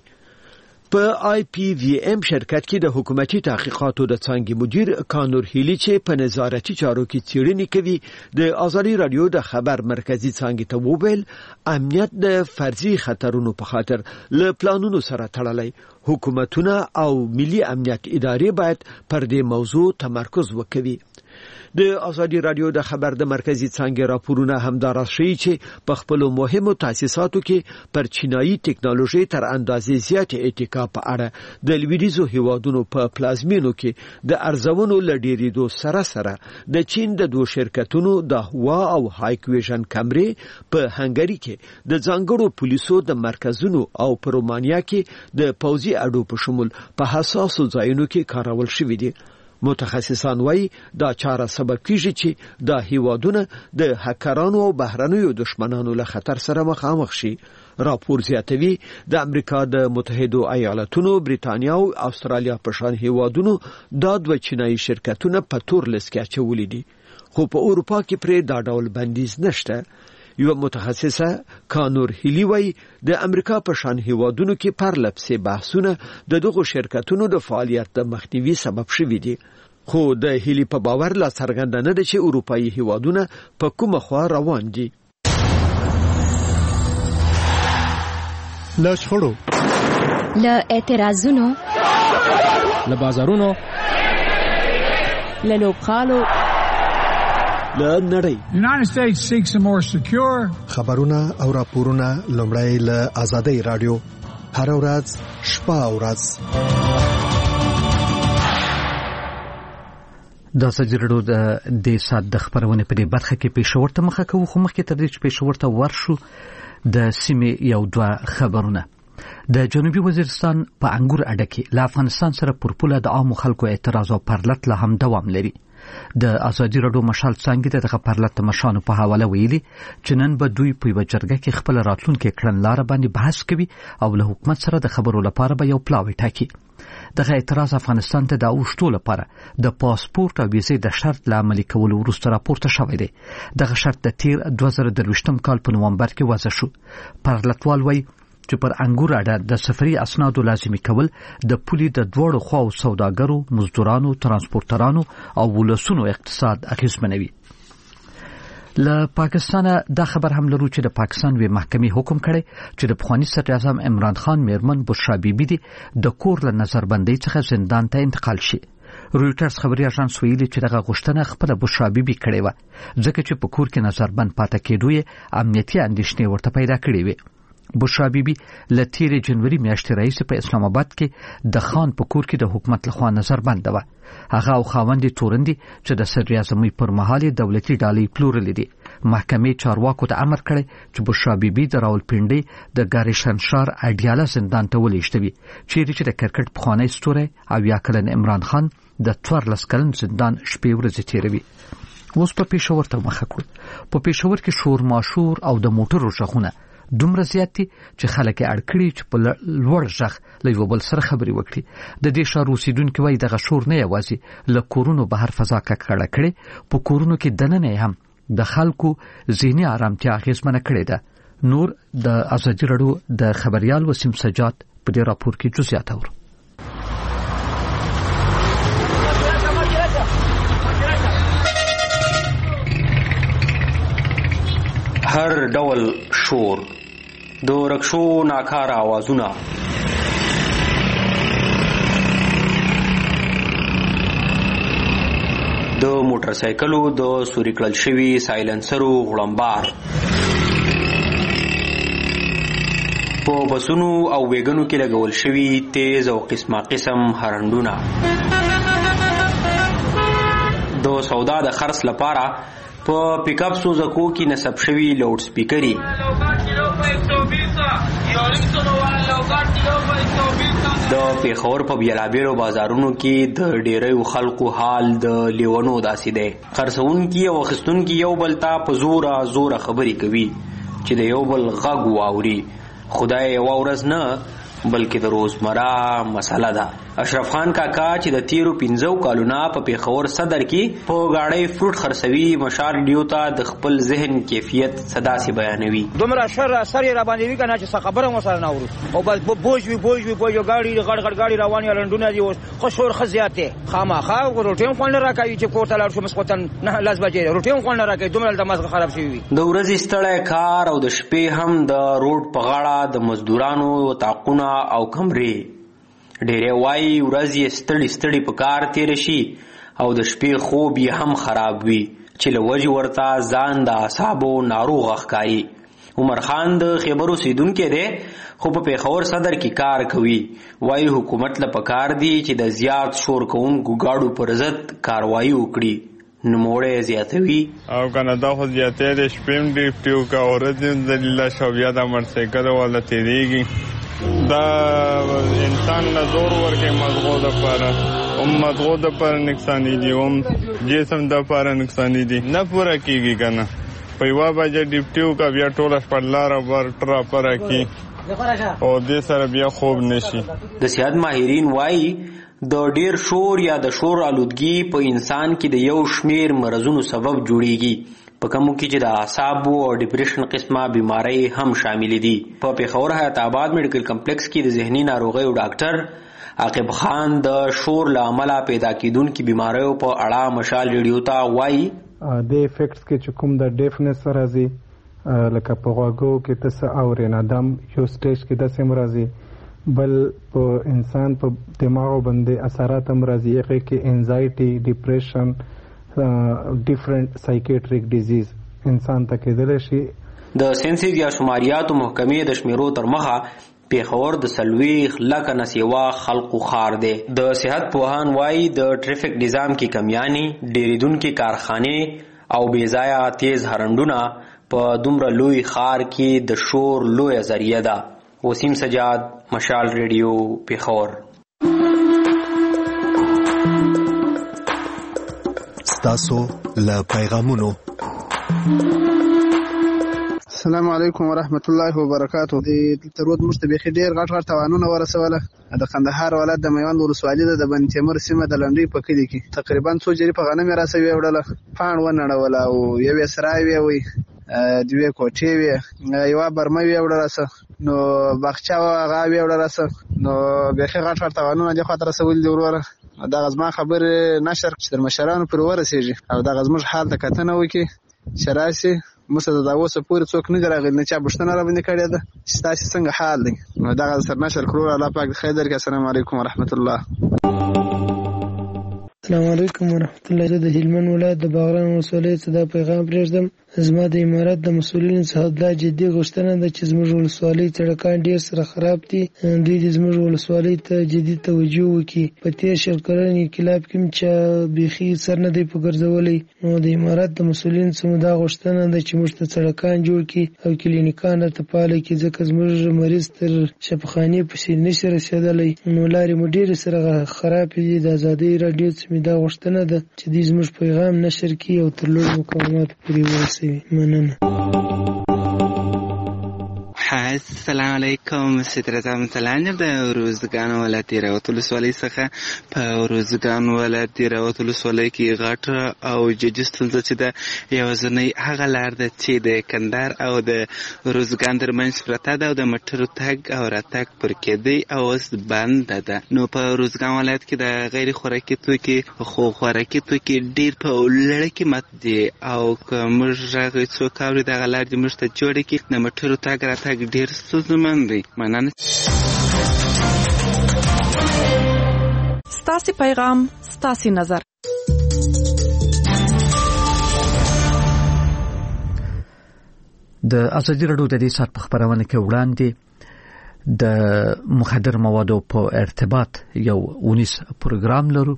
په IPVM شرکت کې د حکومتي تحقیقاتو د څانګې مدیر کانور هیلی چې په نظارتي چارو کې څېړنې کوي د ازادي رادیو د خبر مرکزی څانګې ته وویل امنیت د فرضي خطرونو په خاطر له پلانونو سره تړلی. حکومتونه او ملي امنیت ادارې باید پر دې موضوع تمرکز وکړي. د ازادي رادیو د خبر د مرکزی څانګې راپورونه همدار شي چې په خپل مهمو تاسیساتو کې پر چینایي ټکنالوژي تر اندازې زیات اتکا په اړه د لویدیزو هیوادونو په پلازمینو کې د ارزونو لډیریدو سره سره د چین د دوه شرکتونو د هوا او هایکویژن کمرې په هنګری کې د ځانګړو پولیسو د مرکزونو او په رومانیا کې د پوځي اډو په شمول په حساسو ځایونو کې کارول شوې دي. متخصصان وایي دا چاره سبب کیږي چې دا هیوادونه د هکرانو او بهرنیو دشمنانو له خطر سره مخامخ شي. راپور زیاتوي د امریکا د متحده ایالاتونو، بریتانیا او استرالیا په شان هیوادونو دا دوه چینایي شرکتونه په تور لیست کې اچولي دي. خو په اروپا کې پرې دا ډول بندیز نشته. یو متخصصه کانور هیلی وای د امریکا په شان هیوادونو کې پرلپسې بحثونه د دغو شرکتونو د فعالیت د مخنیوي سبب شوي دي. خو د هیلی په باور لا څرګنده نه ده چې اروپאי هیوادونه په کومه خوا روان دي. له شخړو، له اعتراضونو، له بازارونو، له لوبغالو، له نړۍ. United States seeks a more secure. خبرونه او راپورونه لومړی له ازادي رادیو هر ورځ شپه او ورځ. د ازادي رادیو د سات د خبرونه په دې برخه کې پېښور ته مخه کوو. خو مخکې تر دې چې پېښور ته ورشو د سیمې یو دوه خبرونه. د جنوبي وزیرستان په انګور اډه کې له افغانستان سره پر پوله د عامو خلکو اعتراض او پرلت له هم دوام لري. د ازادي رادیو مشال څنګه د پرلت مشانو په حواله ویلي چې نن به دوی په یو جرګه کې خپل راتلونکو کړنلار باندې بحث کوي او له حکومت سره د خبرو لپاره به یو پلاوی ټاکي. دغه اعتراض افغانستان ته د اوښتو لپاره د پاسپورت او ویزې د شرط له عملي کولو وروسته راپورته شوی دی. دغه شرط د 2023 کال په نومبر کې وضع شو. پرلتوال وایي چې پر انګور اډه د سفري اسنادو لازمي کول د پولي د دوړو خواو سوداګرو، مزدورانو، ترانسپورټرانو او ولسونو اقتصاد اغیزمنوي. له پاکستانه دا خبر هم لرو چې د پاکستان وی محکمې حکم کړی چې د پخوانی صدر اعظم عمران خان میرمن بشرا بیبي د کور له نظربندۍ څخه زندان ته انتقال شي. رویټرز خبري اژانس ویلي چې دغه غوښتنه خپل بشرا بیبي کړې و ځکه چې په کور کې نظربند پاتې کېدو یې امنیتي اندېښنې ورته پیدا کړې وې. بشرا بیبي له تیرې جنوري میاشتې راهیسې په اسلام آباد کې د خان په کور کې د حکومت لخوا نظربند و. هغه او خاوند تورندي چې د صدر اعظم پر مهال دولتي ډالۍ پلورلې دي. محکمې چارواکو ته امر کړی چې بشرا بیبي د راولپنډي د ګاریشن شار اډیاله زندان ته ولېږدوي چیرې چې د کرکټ پخوانی ستوری او یا کلن عمران خان د 14 کلن زندان شپې ورځې تیروي. اوس په پېښور ته مخه کړو. په پېښور کې شور ماشور او د موټرو غږونه دومره زیات دي چې خلک اړ کړي چې په لوړ غږ له یو بل سره خبرې وکړي. د دې ښار اوسیدونکو وایي دغه شور نه یوازې له کورونو بهر فضا ککړه کړي، په کورونو کې دننه هم د خلکو ذهني آرامتیا اغیزمنه کړې ده. نور د ازادي رادیو د خبريال وسیم سجاد په دې راپور کې جزئیات اورو. هر ډول شور د رکشو ناکاره आवाजونه، د موټر سایکلو د سوري کړل شوي سایلنسرو غړمبار، په بسونو او ویګنو کې لګول شوي تیز او قسمه قسم هرنډونه، د سودا د خرڅ لپاره په پیک اپ سوزکو کې نصب شوي لاوډ سپیکري، د پیښور په بیلابیلو بازارونو کې د ډیرو خلکو حال د لیونو داسې دی. خرڅونکي او اخیستونکي یو بل ته په زوره خبرې کوي چې د یو بل غږ واوري. خدای یوه ورځ نه بلکې د روزمره مسله ده. اشرف خان کاکا چې د تیرو 15 کالونه په پیښور صدر کې په گاډۍ فروټ خرڅوي، مشال ریډیو ته د خپل ذهن کیفیت صدا سي بیانوي. دومره شر اثر را باندې وی کنه چې څه خبره مو سره نه اورو او بس بوج وی گاډي غړ گاډي رواني لندونه دي خو شور خزياته خامخا روټیم خون راکوي چې کوټه لار شو مسقطن نه لاس بجې روټیم خون راکوي. دومره د مزه خراب شي وي. د ورځې ستړی کار او د شپې هم د روډ په غاړه د مزدورانو تاقونه او کمرې. ډېرې وایي ورځې ستړي په کار تیر شي او د شپې خوب یې هم خراب وي چې له وجې ورته ځان د اعصابو ناروغ ښکاري. عمر خان د خیبر اوسیدونکی دی خو په پیښور صدر کې کار کوي. وایي حکومت له پکار دی چې د زیات شور کوونکو ګاډو پر ضد کاروایي وکړي. نوموړی زیاتوي او کنه دا خو زیاتې د شپې هم ډیوټي کا ورځې ذلیله شو بیا د موټرسایکل والا تیریږي. دا انسان له زور ورکې مضغو دپاره نقصانی دي هم جسم دپاره نقصانی دي نه پوره کېږي که نه په یوه بجه ډیوټي وکړه بیا ټوله شپه لاره بر ټراپره کړي او دې سره بیا خوب نشي. د صحت ماهرین وایي د ډیر شور یا د شور آلودګي په انسان کې د یو شمیر مرزونو سبب جوړیږي، په کومو کې چې د اعصابو او ډیپریشن قسمه بیماری هم شامل دي. په پیښور حیات آباد میډیکل کمپلیکس کې د ذهني ناروغیو ډاکټر عاقب خان د شور له امله پیدا کیدونکو بیماریو په اړه مشال ریډیو ته وایي د افیکټس کې چې کوم د ډیفنس راځي لکه په غوږو کې تاسو اورئ نه دم یو سټیج کې داسې مرضی بل په انسان په دماغ باندې اثرات هم راځي هغه کې انزایټي ډیپریشن ډیفرنٹ سایکیټریک ډیزیز انسان ته کېدل شي. د سنسیز یا شماریاتو محکمې د شمیرو تر مخه پیښور د 40 لکه نه سیوا خلقو خار دی. د صحت پوهان وایي د ټریفیک نظام کې کمیاني، ډیریدونکو کارخانې او بې ځایه تیز هرنډونه په دومره لوی خار کې د شور لویه ذریعه ده. وسیم سجاد، مشال ریډیو، پیښور. ستاسو له پیغامونو. السلام علیکم ورحمت الله وبرکاتو. د ترود مشتبه ډیر غټ توانونه ورسوله. د قندهار ولایت د میوند ولسوالۍ د بن تیمور سیمه د لنډۍ په کلي کې تقریبا څو جری په غنم راسوي وړله پاڼ ونړوله او یوې سراوي وي دوی کوټې وي یو برمه وی وړلاسه نو باغچا هغه وی وړلاسه نو به غټ توانونه د خاطر رسول دی وروره. دا غزما خبر نشر چې مشرانو پر ورسېږي او دا غزمش حال ته کتنه وکي شراسي مسله دا اوسه پورې څوک نه راغلی نه چا بشتنه را باندې کړی ده چې تاسو څنګه حال دی. دا غز سر نشر کړو. الله پاک خیر درکړي. السلام علیکم ورحمت الله. السلام علیکم ورحمت الله. زه د هلمند ولایت د باغران ولسوالۍ څخه دا پیغام پرېږدم. زما د امارات د مسؤلینو څخه دا جدي غوښتنه ده چې زموږ ولسوالۍ سړکان ډېر سره خراب دي. دوی د زموږ ولسوالۍ ته جدي توجه وکړي. په تېر 100 کلن انقلاب کې چې بیخي سر نه دی په ګرځولی نو د امارات د مسؤلینو څخه دا غوښتنه ده چې موږ ته سړکان جوړ کړي او کلینیکان راته فعاله کړي ځکه زموږ مریض تر شفاخانې پسې نشي رسېدلی نو لارې مو ډېرې سره خرابې دي. د ازادۍ راډیو څخه دا غوښتنه ده چې دوی زموږ پیغام نشر کړي او تر لوړو مقاماتو پورې ورسوي. مننه. السلام علیکم. سترزام تلانه به روزګان ولایت راوت ولسوالۍ څخه په روزګان ولایت راوت ولسوالۍ کې غټ او جدي ستونزه چې ده یوازینی هغه لار ده چې د کندهار او د روزګان ترمنځ پرته ده او د موټرو تګ او راتګ پر کېدی او اوس بند ده. نو په روزګان ولایت کې د غیر خوراکي توکي خو خوراکي توکي ډیر په لړ قیمت دي او موږ راغی څو کاوري دغه لار دې موږ ته جوړ کړي د موټرو تګ راتګ ډیر ډیر ستونزمن دی. مننه. ستاسو پیغام ستاسو نظر. د ازادي راډیو د دې سات په خبرونه کې وړاندې د مخدر موادو په ارتباط یو ونیس پروګرام لرو،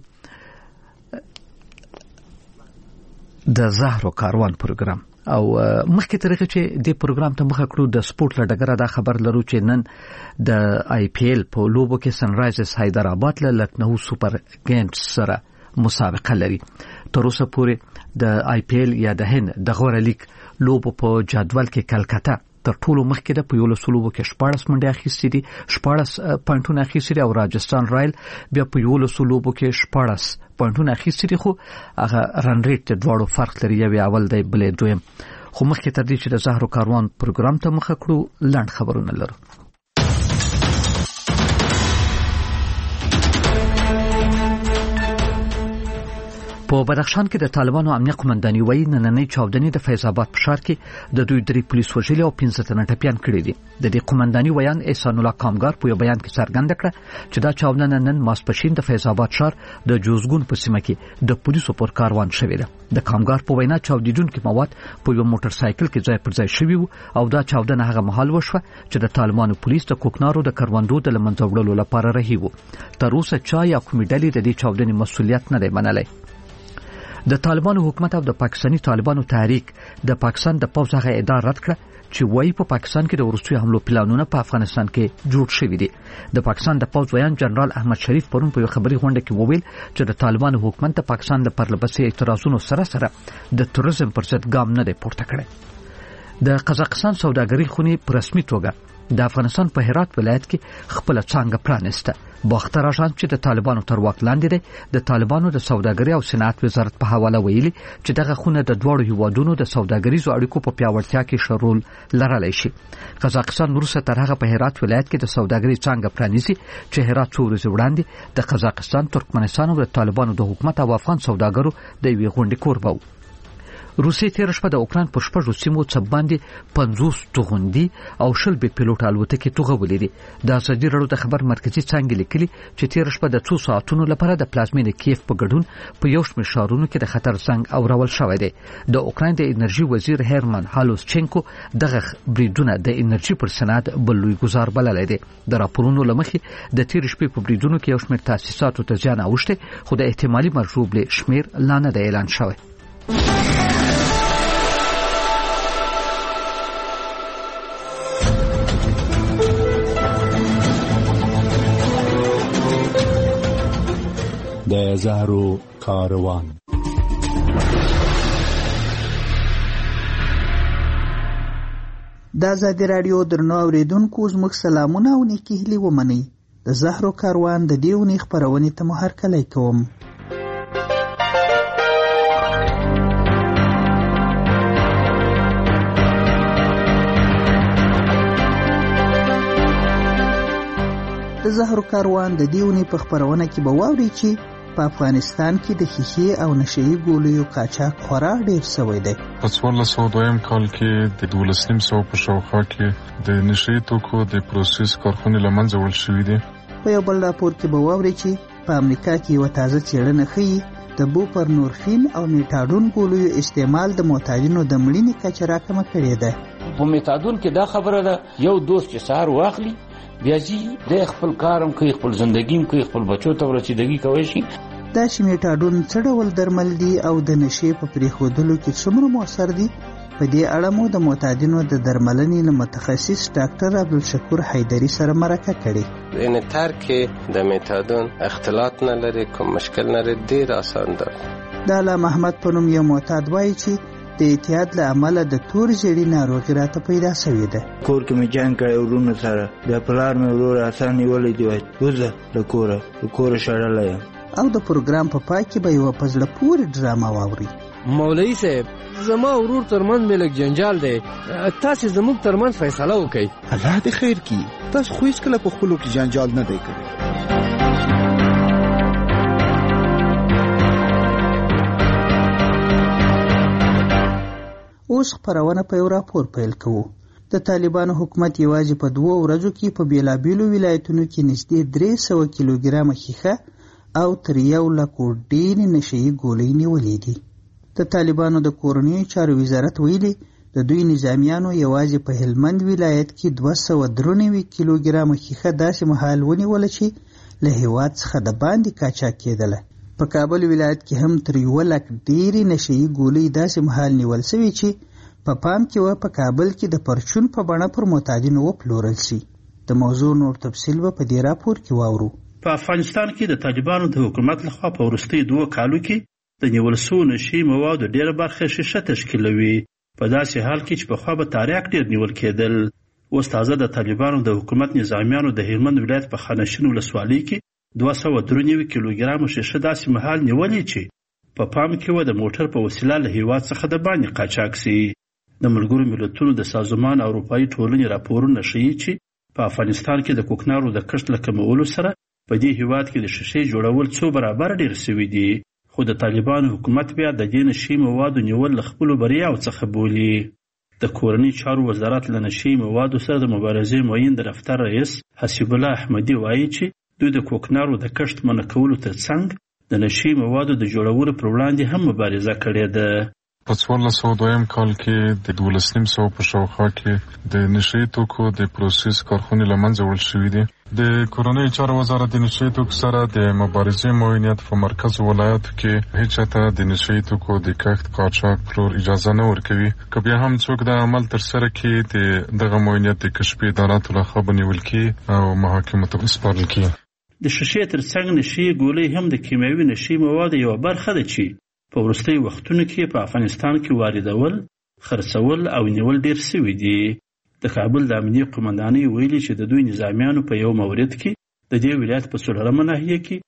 د زهرو کاروان پروګرام. او مخکې ترغه چې د پروګرام ته مخه کړو د سپورت لډګره دا خبر لرو چې نن د آی پی ایل په لوبو کې سنرایزرز حیدرآباد له لکنهو سوپر کینګز سره مسابقه لري. تر اوسه پورې د آی پی ایل یا د هند د غوره لیگ لوبو په جدول کې کلکته تر ټولو مخکې ده په 11 لوبو کې 14 منډې اخیستې دي، 14 پوینټونه اخیستې دي، او راجستان رایل بیا په 11 لوبو کې 14 پوینټونه اخیستې دي. خو هغه رن ریټ د دواړو فرق لري، یو اول دی بل دویم. خو مخکې تر دې چې د زهرو کاروان پروګرام ته مخه کړو لاند خبرونه لرو. په بدخشان کې د طالبانو امنیه قومنداني وایي نننۍ چاودنې د فیض آباد په ښار کې د دوی 3 پولیس وژلي او 15 تنه ټپیان کړي دي. د دې قومنداني ویان احسان الله کامګار په یو بیان کې څرګنده کړه چې دا چاودنه نن ماسپښین د فیض آباد ښار د جوزګون په سیمه کې د پولیسو پر کاروان شوې ده. د کامګار په وینا چاودیدونکو مواد په یو موټر سایکل کې ځای پر ځای شوي وو او دا چاودنه هغه مهال وشوه چې د طالبانو پولیس د کوکنارو د کروندو د لمنځه وړلو لپاره رهي وو. تر اوسه چا یا کومې ډلې د دې چاودنې مسؤلیت نه دی منلی. د طالبانو حکومت او د پاکستاني طالبانو تحریک د پاکستان د پوځ هغه ادعا رد کړه چې وایي په پاکستان کې د وروستیو حملو پلانونه په افغانستان کې جوړ شوي دي. د پاکستان د پوځ ویان جنرال احمد شریف پرون په یو خبري غونډه کې وویل چې د طالبانو حکومت د پاکستان د پرلپسې اعتراضونو سره د تروریزم پر ضد ګام نه دی پورته کړی. د قزاقستان سوداګري خونې په رسمي توګه د افغانستان په هرات ولایت کې خپل څنګه پرانسته. باختر اژانس چې د طالبانو تر واک لاندې دی د طالبانو د سوداګري او صنعت وزارت په حواله ویلي چې دغه خونه د دوړو هیوادونو د سوداګریزو اړیکو په پیاوړتیا کې شرول لرلی شي. قزاقستان وروسته تر هغه په هرات ولایت کې د سوداګري څنګه پرانیزي چې هرات څو ورځې وړاندې د قزاقستان، ترکمنستان او د طالبانو د حکومت او افغان سوداګرو د یوې غونډې کوربه و. روسیې تیر شپه د اوکران په شپږو سیمو څخه باندې 50 توغندي او 20 بي پیلوټ الوتکې توغولې دي. د ازادي راډیو د خبر مرکزی څنګه لیکلي چې تیر شپه د 2 ساعتونو لپاره د پلازمینې کیف په ګډون په یو شمېر ښارونو کې د خطر زنګ اورول شوی دی. د اوکران د انرژي وزیر هرمان هالوسچنکو دغه بریدونه د انرژي پر صنعت بل لوی ګزار بللی دی. د راپورونو لمخې د تیر شپې په بریدونو کې یو شمېر تاسیساتو ته زیان اوښته، خو د احتمالي مرجوب شمېر لا نه دی اعلان شوی. د زهرو کاروان. د ازادي راډیو درنو اوریدونکو زموږ سلامونه او نیکی هیلې ومنئ. د زهرو کاروان د دې اونۍ خپرونې ته مو هرکلی کوم. د زهرو کاروان د دې اونۍ په خپرونه کې به واورئ چې په افغانستان کې د ښیښې او نشهیي ګولیو قاچاق خورا ډېر شوی دی. په 1402 کال کې د 1200 په شاوخوا کې د نشهیي توکو د پروسس کارخونې له منځه وړل شوي دي. په یو بل راپور کې به واورئ چې په امریکا کې یوه تازه څېړنه ښیي د بوپرنورفین او میټاډون ګولیو استعمال د معتادینو د مړینې کچه راکمه کړې ده. په میټاډون کې دا خبره ده یو دوست چې سهار واخلي بیا ځي د خپل کارم کوي، خپل زندګیم کوي، خپل بچو ته ورسیدګي کوي شي. دا چې میټاډون څه ډول درمل دي او د نشې په پرېښودلو کې څومره مؤثر دي، په دې اړه مو د معتادینو د درملنې له متخصص ډاکټر عبدالشکور حیدري سره مرکه کړې. انتر کې د میټاډون اختلاط نه لري، کوم مشکل نه لري، ډېر آسان ده. د علامه محمد په نوم یو معتاد وایي چې د اعتیاد له امله د تور ژیړي ناروغي راته پیدا شوې ده. کور کې مې جنګ کړی ورونو سره، بیا پلار مې ورور آسان نیولی دی، وایي وځه له کوره شړلی یم. او د پروګرام په پای کې به یوه په زړه پورې ډرامه واورئ. مولوي صاحب زما ورور ترمنځ مې لږ جنجال دی، تاسې زموږ ترمنځ فیصله وکړئ. الله دې خیر کړي، تاسو خو هېڅکله په خپلو کې جنجال نه دی کړی. اوس خپرونه په یو راپور پیل کوو. د د طالبانو حکومت یوازې په 2 ورځو کې په بیلابیلو ولایتونو کې نږدې 300 کیلوګرامه ښیښه او تر 1 لک ډېرې نشهیي ګولۍ نیولې دي. د طالبانو د کورنیو چارو وزارت ویلي د دوی نظامیانو یوازې په هلمند ولایت کې 293 کیلوګرامه ښیښه داسې مهال ونیوله چې له هېواد څخه د باندې قاچاق کېدله. په کابل ولایت کې هم تر 1 لک ډېرې نشهیي ګولۍ داسې مهال نیول سوي چې په پام کې و په کابل کې د پرچون په بڼه پر معتادینو وپلورل شي. د موضوع نور تفصیل به په دې راپور کې واورو. په افغانستان کې د طالبانو د حکومت لخوا په وروستیو 2 کالو کې د نیول شوو نشهیي موادو ډېره برخه ښیښه تشکیلوي، په داسې حال کې چې پخوا به تاریاک ډېر نیول کېدل. اوس تازه د طالبانو د حکومت نظامیانو د هلمند ولایت په خانشین ولسوالۍ کې 293 کیلوګرامه ښیښه داسې مهال نیولې چې په پام کې و د موټر په وسیله له هېواد څخه د باندې قاچاق شي. د ملګرو ملتونو د سازمان اروپایي ټولنې راپورونه ښیي چې په افغانستان کې د کوکنارو د کښت له کمولو سره په دې هېواد کې د ښیښې جوړول 2 برابره ډېر شوي دي، خو د طالبانو حکومت بیا د دې نشهیي موادو نیول له خپلو بریاوو څخه بولي. د کورني چارو وزارت له نشهیي موادو سره د مبارزې معین د دفتر رئیس حسیب الله احمدي وایي چې دوی د کوکنارو د کښت منع کولو ترڅنګ د نشهیي موادو د جوړولو پر وړاندې هم مبارزه کړې ده. په 1402 کال کې د 1200 په شاوخوا کې د نشهیي توکو د پروسس کارخونې له منځه وړل شوي دي. د کورنیو چارو وزارت د نشهیي توکو سره د مبارزې معاونیت په مرکز ولایتو کې هیڅ چاته د نشهیي توکو د کښت قاچاق پلور اجازه نه ورکوي. که بیا هم څوک د عمل ترسره کړي د دغه معاونیت د کشفي اداراتو لخوا به نیول کړي او محاکمو ته سپارل کړي. د ښیښې ترڅنګ نشهیي ګولۍ هم د کیمیاوي نشهیي موادو یوه برخه ده چې په وروستیو وختونو کې په افغانستان کې واردول، خرڅول او نیول ډېر سوي دي. د کابل د امنیې قمندانۍ ویلي چې د دوی نظامیانو په یو مورد کې د دې ولایت په 16مه ناحیه کې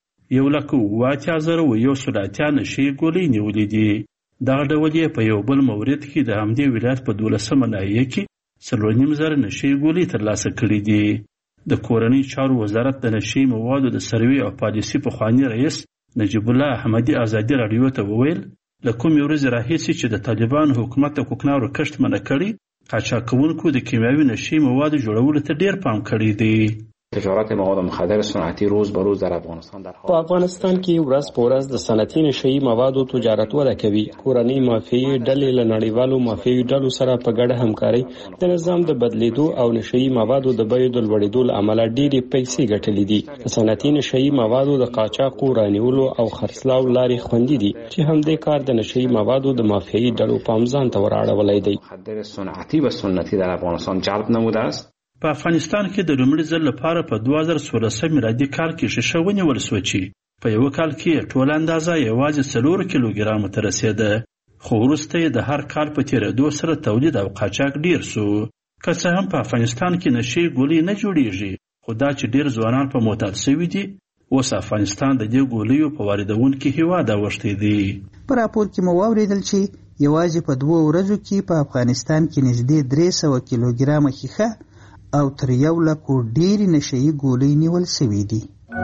1,80,180 نشهیي ګولۍ نیولې دي. دغه ډول یې په یو بل مورد کې د همدې ولایت په 12مه ناحیه کې 4,500 نشهیي ګولۍ ترلاسه کړي دي. د کورنۍ چارو وزارت د نشهیي موادو د سروې او پالیسي پخواني رئیس نجیب الله احمدي ازادي راډیو ته وویل له کومې ورځې راهیسې چې د طالبانو حکومت د کوکنارو کښت منع کړی، قاچاق کوونکو د کیمیاوي نشهیي موادو جوړولو ته ډېر پام کړی دی. تجارت مواد مخدر صنعتی روز به روز در افغانستان در په افغانستان کې ورځ په ورځ د صنعتي نشهیي موادو تجارت وده کوي. کورنۍ مافیایي ډلې له نړیوالو مافیایي ډلو سره په ګډه همکاري د نظام د بدلیدو او نشهیي موادو د بیو د لوړېدو له امله ډېرې پیسې ګټلې دي. د صنعتي نشهیي موادو د قاچاقو رانیولو او خرڅلاو لارې خوندي دي چې همدې کار د نشهیي موادو د مافیایي ډلو پام ځان ته وراړولی دی. مخدر صنعتی و سنتی در افغانستان جلب نموده است. په افغانستان کې د لومړي ځل لپاره په 2016 میلادي کال کې ښیښه ونیول شوه چې په یوه کال کې ټوله اندازه یوازې 4 کیلوګرامو ته رسېده، خو وروسته یې د هر کال په تېرېدو سره تولید او قاچاق ډېر سو. که څه هم په افغانستان کې نشهیي ګولۍ نه جوړېږي، خو دا چې ډېر ځوانان په معتاد سوي دي، اوس افغانستان د دې ګولیو په واردونکي هېواد اوښتی دی. په راپور کې مو واورېدل چې یوازې په 2 ورځو کې په افغانستان کې نږدې 300 کیلوګرامه ښیښه او تر 1 لک ډېرې نشهیي ګولۍ نیول سوي دي.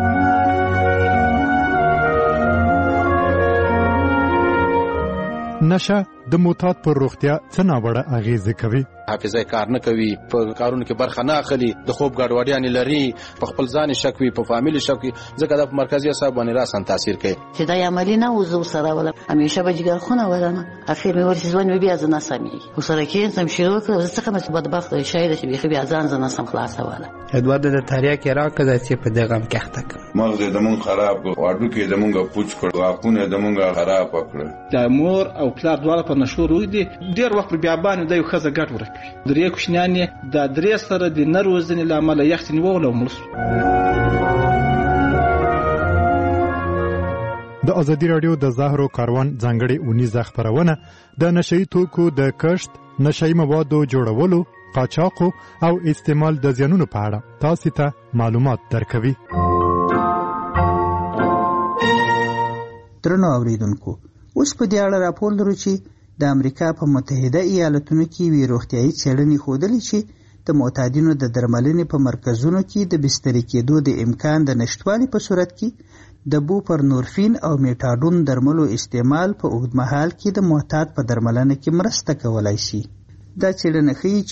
نشه د معتاد پر روغتیا څه ناوړه اغیزه کوي؟ حافظه کار نه کوي، په کارونو کې برخه نه اخلي، د خوب ګډوډیانې لري، په خپل ځان شک وي، په فامیل شک وي، ځکه د مرکزي اعصاب باندې راسن تاثیر کوي. چې دا عملی نه وزو سره ولا همیشه به جګر خونه ولنه اخر مې ورسې ځوان بیا ځنه سمي وسره کې سم شروع کړ، زه څنګه مې بدبخت شاید چې بیا ځان ځنه سم خلاص ولا ادوار د تاریخ راکړه چې په دغه هم کېخته مغز د مون خراب واډو کې د مونږه پوچ کړ، واقونه د مونږه خراب کړ. د مور او پلار دواړه په نشو روي دي، ډیر وخت بیا باندې د یو خزه ګټ ورکوي. درې کوشنیانې د درې سره د نروزنې لامل یختنی وول او ملس. د ازادي رادیو د زهرو کاروان ځانګړي اونیزه خبرونه د نشهیي توکو د کښت، نشهیي موادو جوړولو، قاچاقو او استعمال د زیانونو په اړه تاسو ته معلومات درکوي. درنو اوریدونکو، اوس په دې اړه راپور لرو چې د امریکا په متحده ایالاتونو کې وی روغتیايي څېړنې ښودلې چې د معتادینو د درملنې په مرکزونو کې د بستري کېدو د امکان د نشټوالي په صورت کې د بوپرنورفین او میټاډون درملو استعمال په اوږدمهال کې د معتاد په درملنه کې مرسته کولای شي. دا څېړنه ښیي چې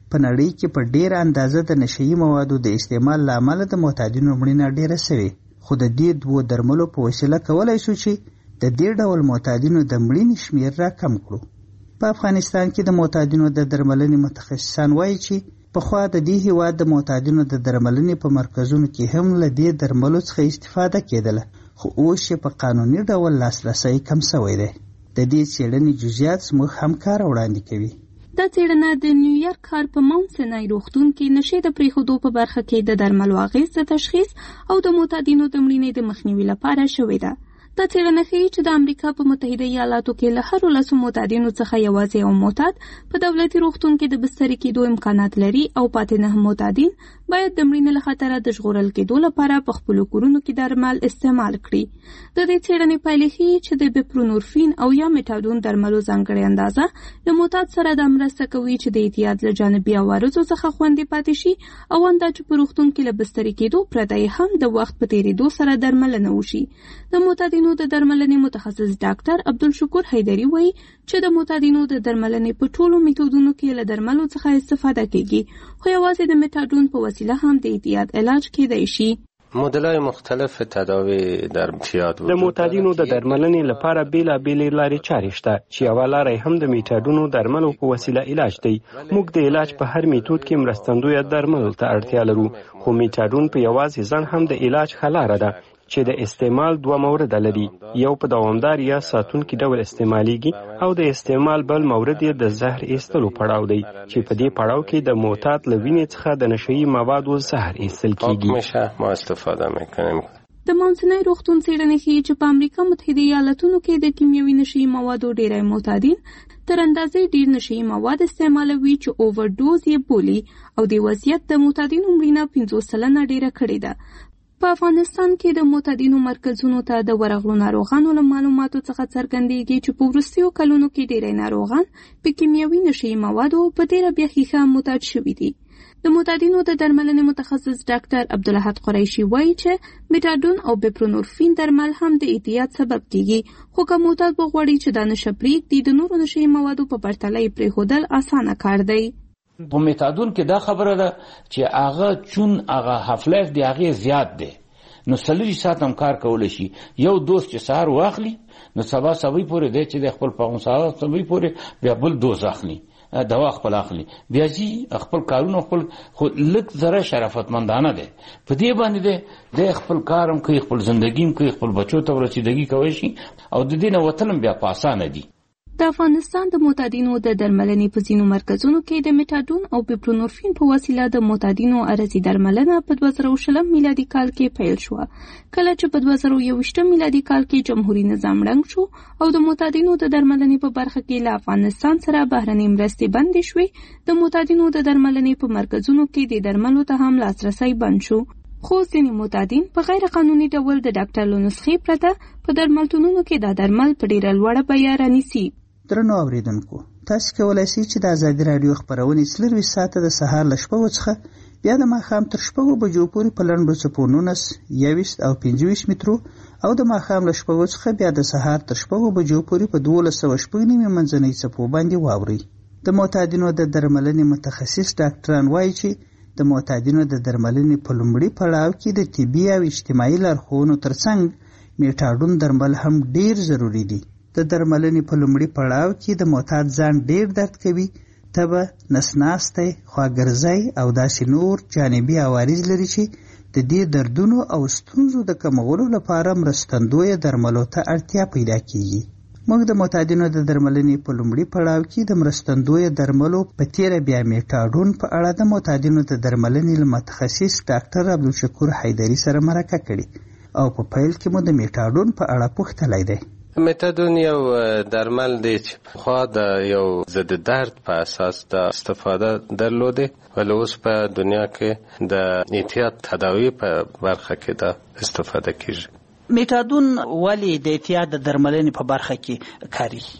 په نړۍ کې په ډېره اندازه د نشهیي موادو د استعمال له امله د معتادینو مړینه ډېره سوې، خو د دې دوو درملو په وسیله کولی شو چې د دې ډول معتادینو د مړینې شمېر را کم کړو. په افغانستان کې د معتادینو د درملنې متخصصان وایي چې پخوا د دې هېواد د معتادینو د درملنې په مرکزونو کې هم له دې درملو څخه استفاده کېدله، خو اوس یې په قانوني ډول لاسرسی کم سوی دی. د دې څېړنې جزئیات زموږ همکار وړاندې کوي. دا څېړنه د نیویارک ښار په ماونټ سینای روغتون کې نشې د پرېښودو په برخه کې د درملو اغېز د تشخیص او د معتادینو د مړینې د مخنیوي لپاره شوې ده. دا څېړنه ښیي چې د امریکا په متحده ایالاتو کې له هرو 10 معتادینو څخه یوازې یو معتاد په دولتي روغتون کې د بسترې کېدو امکانات لري او پاتې 9 معتادین باید د مړینې له خطره د ژغورل کېدو لپاره په خپلو کورونو کې درمل استعمال کړي. د دې څېړنې پایلې ښیي چې د بپرونورفین او یا میټادون درملو ځانګړې اندازه له معتاد سره دا مرسته کوي چې د اعتیاد له جانبي عوارضو څخه خوندي پاتې شي او اندا چې په روغتون کې له بسترې کېدو پرته هم د وخت په تېرېدو سره درملنه وشي. د معتادینو د درملنې متخصص ډاکټر عبدالشکور حیدري وایي چې د معتادینو د درملنې په ټولو میتودونو کې له درملو څخه استفاده کیږي، خو یوازې د میټادون په وسیله هم د اعتیاد علاج کیدای شي. مدلای مختلف تداوی در اعتیاد د معتادینو د درملنې لپاره بیلابېلې لارې چارې شته چې یوه لاره هم د میټادونو درملو په وسیله علاج دی. موږ د علاج په هر میتود کې مرستندویه درملو ته اړتیا لرو، خو میټادون په یوازې ځان هم د علاج ښه لاره ده چې د استعمال 2 مورد لري. یو په دوامدار یا ساتونکي ډول استعمالیږي او د استعمال بل مورد یې د زهر ایستلو پړاو دی چې په دې پړاو کې د معتاد له وینې څخه د نشهیي موادو زهر ایستل کیږي. ما استفاده میکنیم. د ماونټ سینای روغتون څېړنې ښیي چې په امریکا متحده ایالاتونو کې د کیمیاوي نشهیي موادو ډېری معتادین تر اندازې ډېر نشهیي مواد استعمالوي چې اوورډوز یې بولي او د وضعیت د معتادینو مړینه 50% ډېره کړې ده. په افغانستان کې د معتادینو مرکزونو ته د ورغلو ناروغانو له معلوماتو څخه څرګندېږي چې په وروستیو کلونو کې ډېری ناروغان په کیمیاوي نشهیي موادو په ډېره بیا ښیښه معتاد شوي دي. د معتادینو د درملنې متخصص ډاکټر عبدالاحد قریشي وایي چې میټادون او بپرونورفین درمل هم د اعتیاد سبب کیږي، خو که معتاد وغواړي چې دا نشه پرېږدي د نورو نشهیي موادو په پرتله یې پرېښودل اسانه کار دی. په میټادون کې دا خبره ده چې هغه چون هغه هاف لایف دی هغه زیات دی، نو 40 ساعت هم کار کولی شي. یو دوست چې سهار واخلي نو سبا سبا پورې دی چې د خپل په سهار سبا پورې بیا بل دوز اخلي، دوا خپل اخلي، بیا جی خپل کارونه خپل خو لږ ذره شرافتمندانه دی. په دې باندې د خپل کارم کوي، خپل زندگیم کوي، خپل بچو ته ورسیدګي کوي شي او د دې نه وطن بیا په اسانه دی. د افغانستان د معتادینو د درملنې په ځینو مرکزونو کې د میټادون او بپرونورفین په وسیله د معتادینو عرضي درملنه په 2020 میلادي کال کې پیل شوه. کله چې په 2021 میلادي کال کې جمهوریت نظام ړنګ شو او د معتادینو د درملنې په برخه کې له افغانستان سره بهرنۍ مرستې بندې شوې، د معتادینو د درملنې په مرکزونو کې د درملو ته هم لاسرسی بند شو. خو ځینې معتادین په غیر قانوني ډول د ډاکټر له نسخې پرته په درملتونونو کې دا درمل په ډېره لوړه بیه رانیسي. درنو اوریدونکو، تاسو کولی شئ چې د ازادي راډیو خپرونې 24 ساعته د سهار له 6 څخه بیا د ماښام تر 6 بجو پورې په لنډو څپو 19, 21 او 25 مترو او د ماښام له 6 څخه بیا د سهار تر 6 بجو پورې په 1290 منځنۍ څپو باندې واورئ. د معتادینو د درملنې متخصص ډاکټران وایي چې د معتادینو د درملنې په لومړي پړاو کې د طبي او اجتماعي لارښوونو ترڅنګ میټادون درمل هم ډیر ضروری دي. د درملنې په لومړي پړاو کې د معتاد ځان ډیر درد کوي، تبه، نسناستی، خواګرځی او داسې نور جانبي عوارض لري چې د دې دردونو او ستونزو د کمولو لپاره مرستندویه درملو ته اړتیا پیدا کیږي. موږ د معتادینو د درملنې په لومړي پړاو کې د مرستندویه درملو په تیره بیا میټادون په اړه د معتادینو د درملنې له متخصص ډاکټر عبدالشکور حیدري سره مرکه کړې او په پیل کې مو د میټادون په اړه پوښتلی دی. میټادون یو درمل دی چې خو د یو ضد درد په اساس د استفاده درلوده، ولی اوس په دنیا کې د اعتیاد تداوی په برخه کې د استفاده کیږي. میټادون ولی د اعتیاد د درملنې په برخه کې کاری؟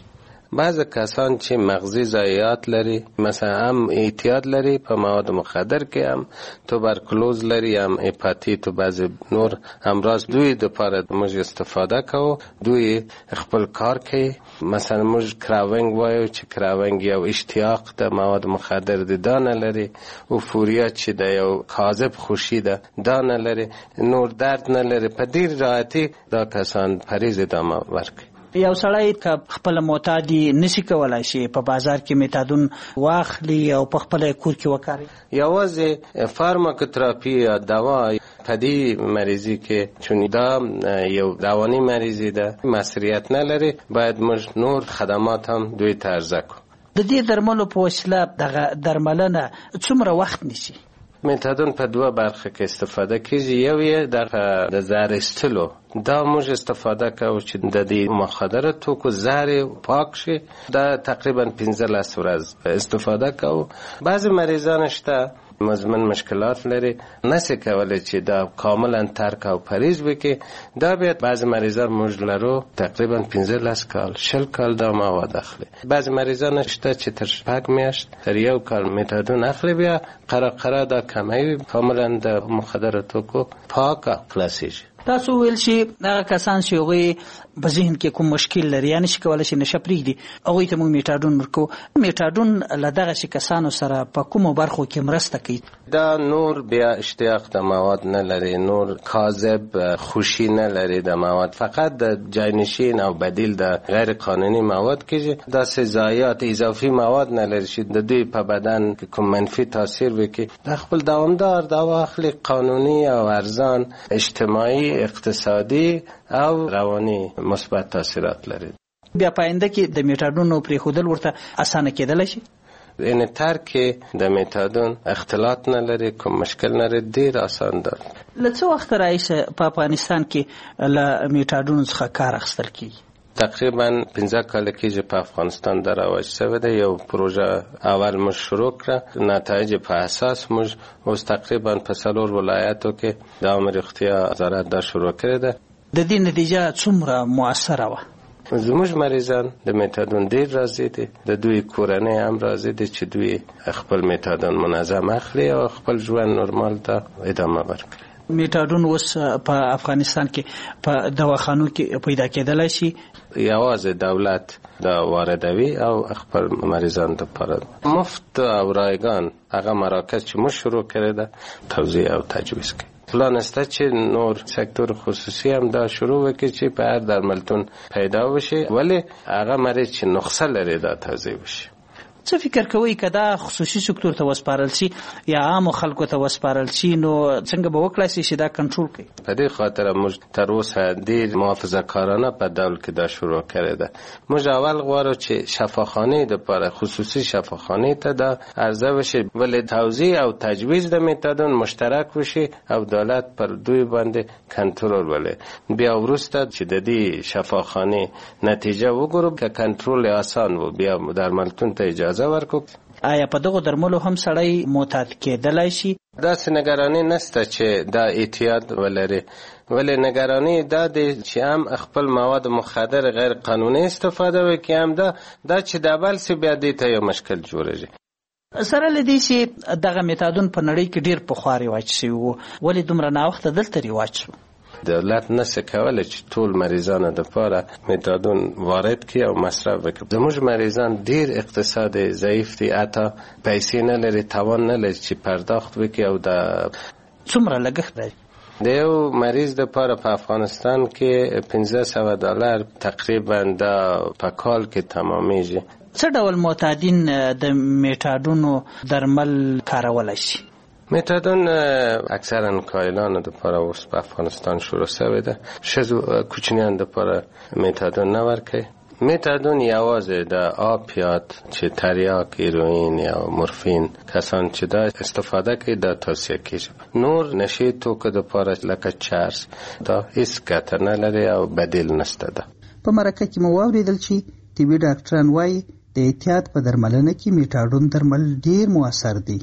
بعض کسان چې مغزی ضایعات لري، مثلا هم اعتیاد لري په مواد مخدر کې، هم توبرکلوز لري، هم هپاتیت و بعض نور امراض، دوی د پاره موږ استفاده کوو، دوی خپل کار کوي. مثلا موږ کراونګ وایو چې کراونګ یو اشتیاق د مواد مخدر دی، دا نه لري. اوفوریا چې د یو کاذب خوشي ده، دا نه لري. نور درد نه لري. په ډیر راحتي دا کسان پریز ادامه ورکوي. یو سړی که خپل معتادي نشي کولای شي په بازار کې میتادون واخلي او په خپل کور کې وکاري. یوازې فارماکوتراپي یا دوا په دې مریضي کې، چون دا یو رواني مریضي ده، مسؤلیت نه لري، باید موږ نور خدمات هم دوی ته عرضه کړو. د دې درملو په وسیله دغه درملنه څومره وخت نیسي؟ میتادون په دوه برخه کې استفاده کیږي. یو یې د زهر ایستلو، دا موږ استفاده کوو چې د دې مخدر توکو زهر پاک شي. دا تقریبا 15 ورځ استفاده کوو. بعضی مریضان شته مزمن مشکلات لري، نشي کولای چې دا کاملا ترک او پریز وکړي. دا بیا بعضی مریضان موږ لرو تقریبا 15 کال 60 کال دا مواد اخلي. بعضی مریضان شته چې تر 6 میاشت تر 1 کال میتادون اخلي، بیا قره دا کموي، کاملا د مخدر توکو پاک خلاصيږي. تاسو ویل شي هغه کسان چې هغوی په ذهن کې کوم مشکل لري یا نشي کولی شي نشه پرېږدي، هغوی ته موږ میتادون ورکوو. میتادون له دغسې کسانو سره په کومو برخو کې مرسته کوي؟ دا نور بیا اشتیاق د مواد نه لري، نور کاذب خوشي نه لري د مواد، فقط د جانشین او بدیل د غیر قانوني مواد کېږي. داسې ضایعات اضافي مواد نه لري چې د دوی په بدن کې کوم منفي تاثیر وکړي. د خپل دوامدار دوا اخلي، قانوني او ارزان، اجتماعي، اقتصادي او رواني مثبت تاثیرات لري. بیا پاینده کې د میتادون پرېښودل ورته اسانه کېدلی شي؟ این ترک د میتادون اختلاط نه لري، کوم مشکل نه لري، ډیر آسان ده. له څه وخت راهیسې په افغانستان کې له میتادون څخه کار اخیستل کېږي؟ تقریبا 15 کال کېږي په افغانستان دا رواج شوی دی. یو پروژه اول موږ شروع کړه، نتایج په اساس موږ اوس تقریبا په 4 ولایاتو کې د عامه روغتیا وزارت دا شروع کړې ده. د دې نتیجه څومره مؤثره وه؟ زموږ مریضان د میتادون ډیر راضي دي، د دوی کورنۍ هم راضي دي چې دوی خپل میتادون منظم اخلي او خپل ژوند نورمال ته ادامه ورکړي. میتادون اوس په افغانستان کې په دواخانو کې پیدا کېدلی شي؟ یوازې دولت دا واردوي او خپل مریضان لپاره مفت او رایگان هغه مراکز چې موږ شروع کړی ده توزیع او تجویز کوي. پلان است چې نور سکتور خصوصي هم دا شروع وکړي چې په هر درملتون پیدا وشي، ولی هغه مریض چې نسخه لري دا توزیع وشي. څه فکر کوئ که دا خصوصي سکتور ته وسپارل شي یا عامو خلکو ته وسپارل شي، نو څنګه به وکړای شي چې دا کنټرول کړي؟ په دې خاطر موږ تر اوسه ډېر محافظه‌کارانه په ډول کې دا شروع کړې ده. موږ اول غواړو چې شفاخانې دپاره خصوصي شفاخانې ته دا عرضه وشي، ولی توزیع او تجویز د میتادون مشترک وشي او دولت پر دوی باندې کنټرول ولري. بیا وروسته چې د دې شفاخانې نتیجه وګورو که کنټرول آسان و، بیا درملتون ته اجازه ورکو. آیا په دغه درملو هم سړی معتاد کېدلی شي؟ داسې نگرانی نسته چې دا اعتیاد ولري، ولی نگرانی دا دی چې هم خپل مواد مخدر غیر قانوني استفاده وکړي، هم دا چې د بل څه بیا دې ته یو مشکل جوړېږي. سره له دې چې دغه میتادون په نړۍ کې ډېر پخوا رواج شوی و، ولې دومره ناوخته دلته رواج شو؟ دولت نشي کولی چې ټول مریضانو لپاره میتادون وارد کړي او مصرف وکړي. زموږ مریضان ډیر اقتصاد ضعیف دي، حتی پیسې نه لري، توان نه لري چې پرداخت وکړي. او دا څومره لګښت دی؟ د یو مریض لپاره په افغانستان کې $1500 تقریبا دا په کال کې تمامیږي. څه ډول معتادین د میتادونو درمل کارولای شي؟ میتادون اکثرا کایلان لپاره اوس په افغانستان شروع شوی ده. ښځو کوچنیان لپاره میتادون نه ورکوي. میتادون یوازې د آپیات چې تریاک، هیروئین یا مورفین کسان چې دا استفاده کوي دا توصیه کیږي. نور نشي توکو لپاره لکه چرس دا هیڅ ګټه نه لري او بدیل نشته ده. په مرکه کې مو واورېدل چې طبي ډاکټران وایي د احتیاط په درملنه کې میتادون درمل ډیر مؤثر دي.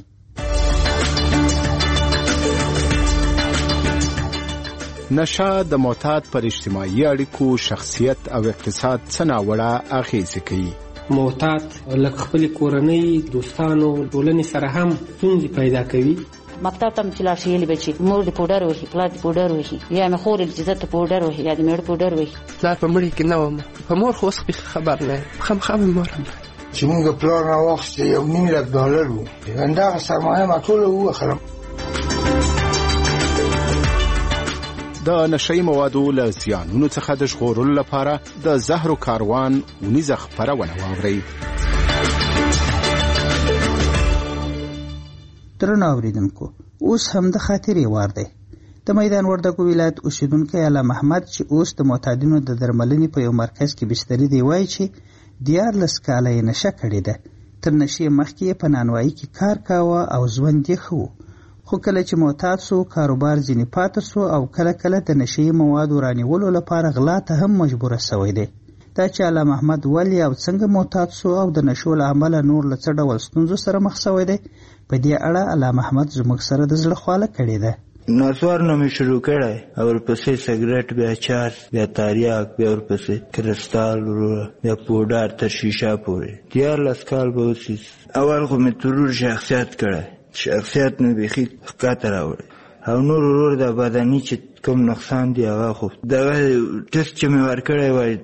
نشه د معتاد پر اجتماعي اړیکو، شخصیت او اقتصاد څه ناوړه اغیزې کوي. معتاد لکه خپل کورنۍ دوستانو ټولنې سره هم ستونزې پیدا کوي. مکتب ته چې لاړ شي به چې مور د پوډر وهي پلار د پوډر وهي یا مې خور چې زته پوډر وهي یا د مېړه پوډر وهي. پلار په مړي کې نه وم په مور خو اوس خبر نه خامخا مې مور چې موږ پلار راوخت $1,000,000 وو همدغه سرمایه ما ټوله ووخلم. د نشئی موادو له زیانونو څخه د ژغورلو لپاره د زهرو کاروان ونیزه خپرونه واورئ. درنو اوریدونکو اوس هم د خاطرې وار دی. د میدان وردګو ولایت اوسیدونکی علامه محمد چې اوس د معتادینو د درملنې په یو مرکز کې بستري دی وایي چې 14 کاله یې نشه کړې ده. تر نشې مخکې یې په نانوایي کې کار کاوه او ژوند یې ښه و، خو کله چې معتاد سو کاروبار ځینې پاتې سو او کله کله د نشې موادو رانیولو لپاره غلا ته هم مجبوره سوی دی. دا چې علامه محمد ولې او څنګه معتاد سو او د نشو له امله نور له څه ډول ستونزو سره مخ سوی دی، په دې اړه علامه محمد زموږ سره د زړه خواله کړې ده. نسوار نه مې شروع کړی او ورپسې سګرټ بیا چارج بیا تاریاک بیا ورپسې کرسټال بیا پوډر تر شیشه پورې 14 کال به اوسي. اول خو مې ترور شخصیت کړی، شخصیت مې بیخي ښکته راوړی او نور ورور د بدني چې کوم نقصان دی هغه خو دغه ټسټ چې مې ورکړی وای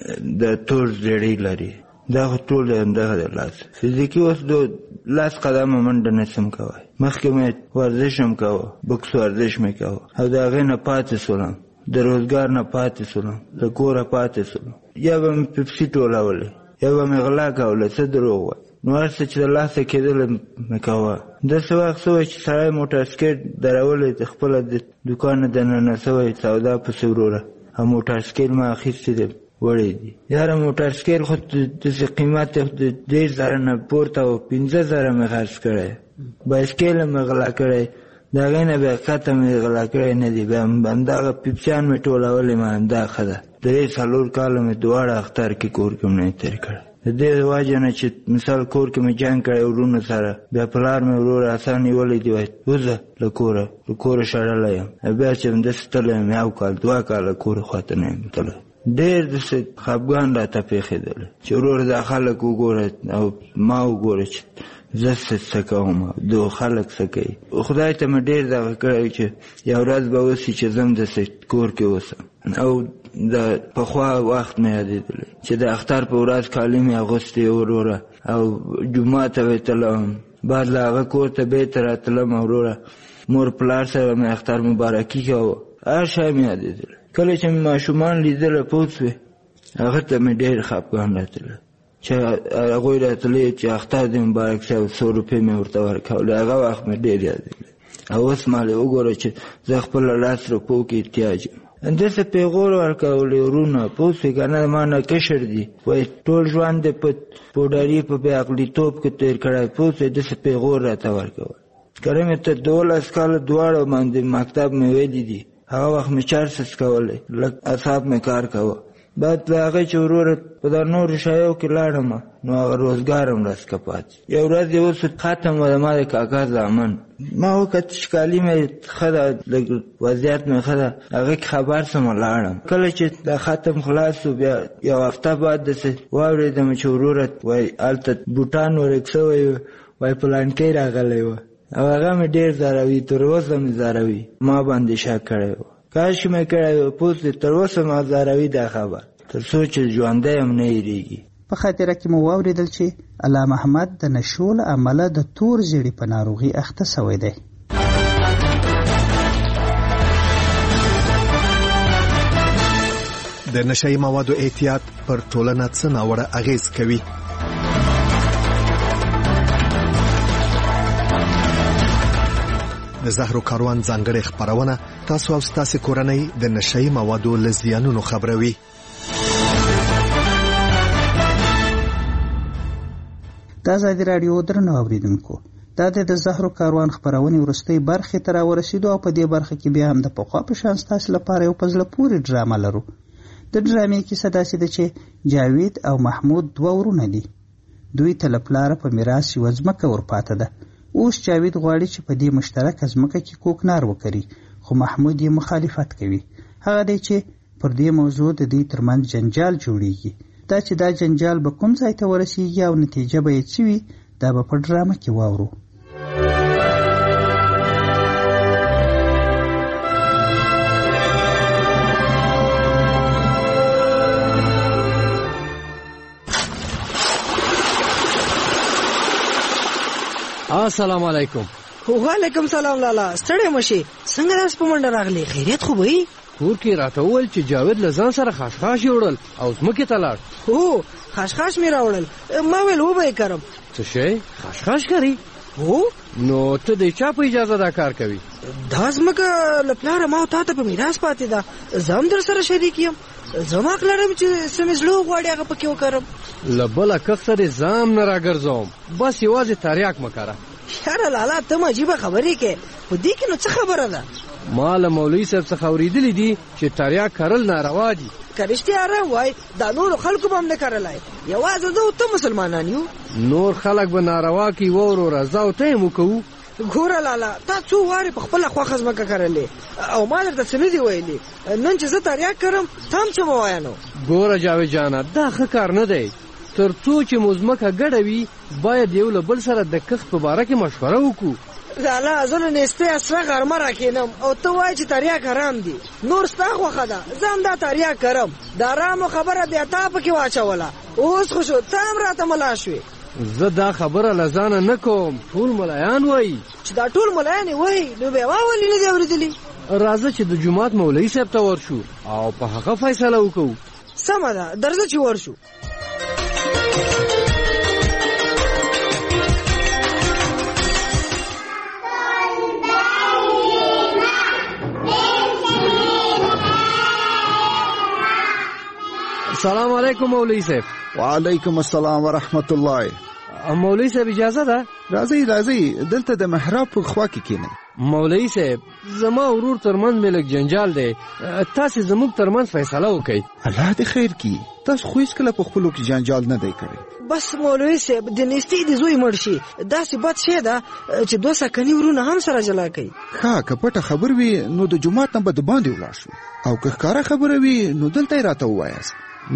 د تور زیړی لري دا خو ټول همدغه د لاس فزیکي اوس د لاس قدمه منډه نسم کوی. مخکې مې ورزش هم کوه، بوکس ورزش مې کوه او د هغې نه پاتې سولم، د روزګار نه پاتې سولم، د کوره پاتې سولم. یا به مې پیپسي ټولولې یا به مې غلا کوله، څه دروغ وای. نو هر څه چې د لاسه کېدله مې کوه. داسې وخت سوی چې سړی موټر سکیټ درولی د خپله د دوکانه دننه سوی سودا پسې وروره او موټر سکیټ ما اخیستې دی وړی دي. یاره موټر سکیټ خو داسې قیمت د 10,000 نه پورته او 15,000 مې خرڅ کړی. بایسکل مې غلا کړی، د هغې نه بیا کته مې غلا کړی نه دي. بیا همدغه پیپسیان مې ټولولې ما همدا ښه ده. 3-4 کاله مې دواړه اختر کې کور کې مې تېر کړی. د دې وجه نه چې مثال کور کې مې جنګ کړی ورونو سره، بیا پلار مې ورور اسان نیولی دی وایي وځه له کوره شړلی یم. بیا چې همداسې تللی یم 1 کال 2 کاله کور خواته نه یم تللی. ډېر داسې خفګان راته پېښېدلی چې ورور دا خلک وګوره او ما وګوره چې زه څه کوم دو خلک څه کوي. خدای ته مې ډېر دغه کړی چې یو ورځ به وسي چې زه هم داسې کور کې اوسم. او د پخوا وخت مې یادېدلی چې د اختر په ورځ کالي مې اغوستې وروره او جومات ته به تلم، بعد له هغه کور ته بېرته راتلم وروره مور پلار سره مې اختر مبارکي کوه. هر شی مې یادېدلی. کله چې مې ماشومان لیدله پوه سوې هغه ته مې ډېر خفګان راتلی چې هغوی راتلی چې اختر دې مبارک شه او 100 روپۍ مې ورته ورکولې. هغه وخت مې ډېر یادېدلی. او اوس مالې وګوره چې زه خپله 10 روپو کې احتیاج یم. همداسې پیغور ورکولې ورونه پوه سوې که نه ما نه کشر دي وایي ټول ژوند دې په پوډري په بې عقلیتوب کې تېر کړی پوه سوې داسې پیغور راته ورکول. کله مې ته 12 کاله دواړه باندې مکتب مې ویلي دي. هغه وخت مې چارسس کولی، لږ اصاب مې کار کوه. بعد له هغې چې وروره په دا نورو شیو کې لاړم نو هغه روزګار هم راسکه پاتې. یو ورځ یې اوس ختم و د ما د کاکا زامن ما وکتل چې کالي مې ښه ده، لږ وضعیت مې ښه ده، هغې کې خبر سم لاړم. کله چې دا ختم خلاص شو بیا یو هفته بعد داسې واورېدم چې وروره وایي هلته بوټان ورک سوی و، وایي پلانکۍ راغلی و او هغه مې ډېر ځاروي، تر اوسه مې ځاروي. ما باندې شک کړی و، کاش مې کړی و پوه سوې. تر اوسه ما ځاروي دا خبر تر څو چې ژوندی هم نه هېرېږي. په خاطره کې مو واورېدل چې علامه محمد د نشو له امله د تور زیړي په ناروغي اخته سوی دی. د نشئی موادو احتیاط پر ټولنه څه ناوړه اغېز کوي؟ د زهرو کاروان ځانګړې خپرونه تاسو او ستاسو کورنۍ د نشئی موادو له زیانونو خبروي. دا ازادي راډیو درنو اوریدونکو، دا د زهرو کاروان خپرونې وروستۍ برخې ته راورسېدو او په دې برخه کې بیا هم د پخوا په شان ستاسو لپاره یو په زړه پورې ډرامه لرو. د ډرامې کیسه داسې ده چې جاوید او محمود 2 ورونه دي. دوی ته له پلاره په میراث یوه ځمکه ورپاته ده. اوس جاوید غواړي چې په دې مشترکه ځمکه کې کوکنار وکړي، خو محمود یې مخالفت کوي. هغه دی چې پر دې موضوع د دوی ترمنځ جنجال جوړیږي. دا چې دا جنجال به کوم ځای ته ورسیږي او نتیجه به یې څه وي دا به په ډرامه کې واورو. السلام علیکم. وعلیکم سلام لالا. ستړی مشي څنګه داس په منډه راغلی؟ خیریت خو به کور کې راته وویل چې جاوید له ځان سره خاشخاش وړل او ځمکې ته لاړ. هو خاشخاش مې راوړل. ما ویل وبه یې کرم. څه شی خاشخاش کوي؟ هو نو ته د چا په اجازه دا کار کوي؟ دا ځمکه له پلاره ما او تا ته په میراث پاتې ده. زه هم در سره شریک یم. زما حق لرم چې څه مې زړه وغواړي هغه پکې وکړم. له بله کښ سره ځان نه راګرځوم. بس یوازې تریاک مه کاره. یاره لالا ته م عجیبه خبرې کې په دې کې نو څه خبره ده؟ ما له مولوي صاحب څخه اورېدلي دي چې تریاک کرل ناروا دي. که رښتیا رام وای دا نورو خلکو به هم نه کرلی. یوازې زه او ته مسلمانان یو. نور خلک به ناروا کوي وروره زه او ته یې مو کوو. ګوره لالا تا څو وارې په خپله خوښه ځمکه کرلې او ما درته څه نه دي ویلي. نن چې زه تریاک کرم ته هم څه مه وایه نو. ګوره جاوید جانه دا ښه کار نه دی. تر څو چې مو ځمکه ګډه وي باید یو له بل سره د کښت په باره کې مشوره وکړو. لالا زه نو نیستۍ اسره غرمه راکښېنم او ته وایې چې تریاک حرام دي. نور ستا خوښه ده زه هم دا تریاک کرم. د حرامو خبره بیا تا پکې واچوله. اوس خو شو ته هم راته ملا شوې. زه دا خبره له ځانه نه کوم. ټول ملایان وایي. چې دا ټول ملایان یې وایي نو بیا ما ولې نه دي اورېدلي؟ راځه چې د جومات مولوي صاحب ته ورشو او په هغه فیصله وکړو. سمه ده درځه چې ورشو. السلام علیکم مولوی صاحب. وعلیکم السلام ورحمت الله. مولوی صاحب اجازه ده؟ راځئ دلته د محراب په خوا کې کېنئ. مولوی صاحب زما ورور ترمنځ مې لږ جنجال دی. تاسې زموږ ترمنځ فیصله وکړئ. الله دې خیر کړي. تاسو خو هېڅکله په خپلو کې جنجال نه دی کړی. بس مولوي صاحب د نیستۍ د زوی مړ شي داسې بد شی ده چې دوه سکني ورونه هم سره جلا کوي. ښه که پټه خبر وي نو د جومات نه به د باندې ولاړ شو او که ښکاره خبره وي نو دلته یې راته ووایاست.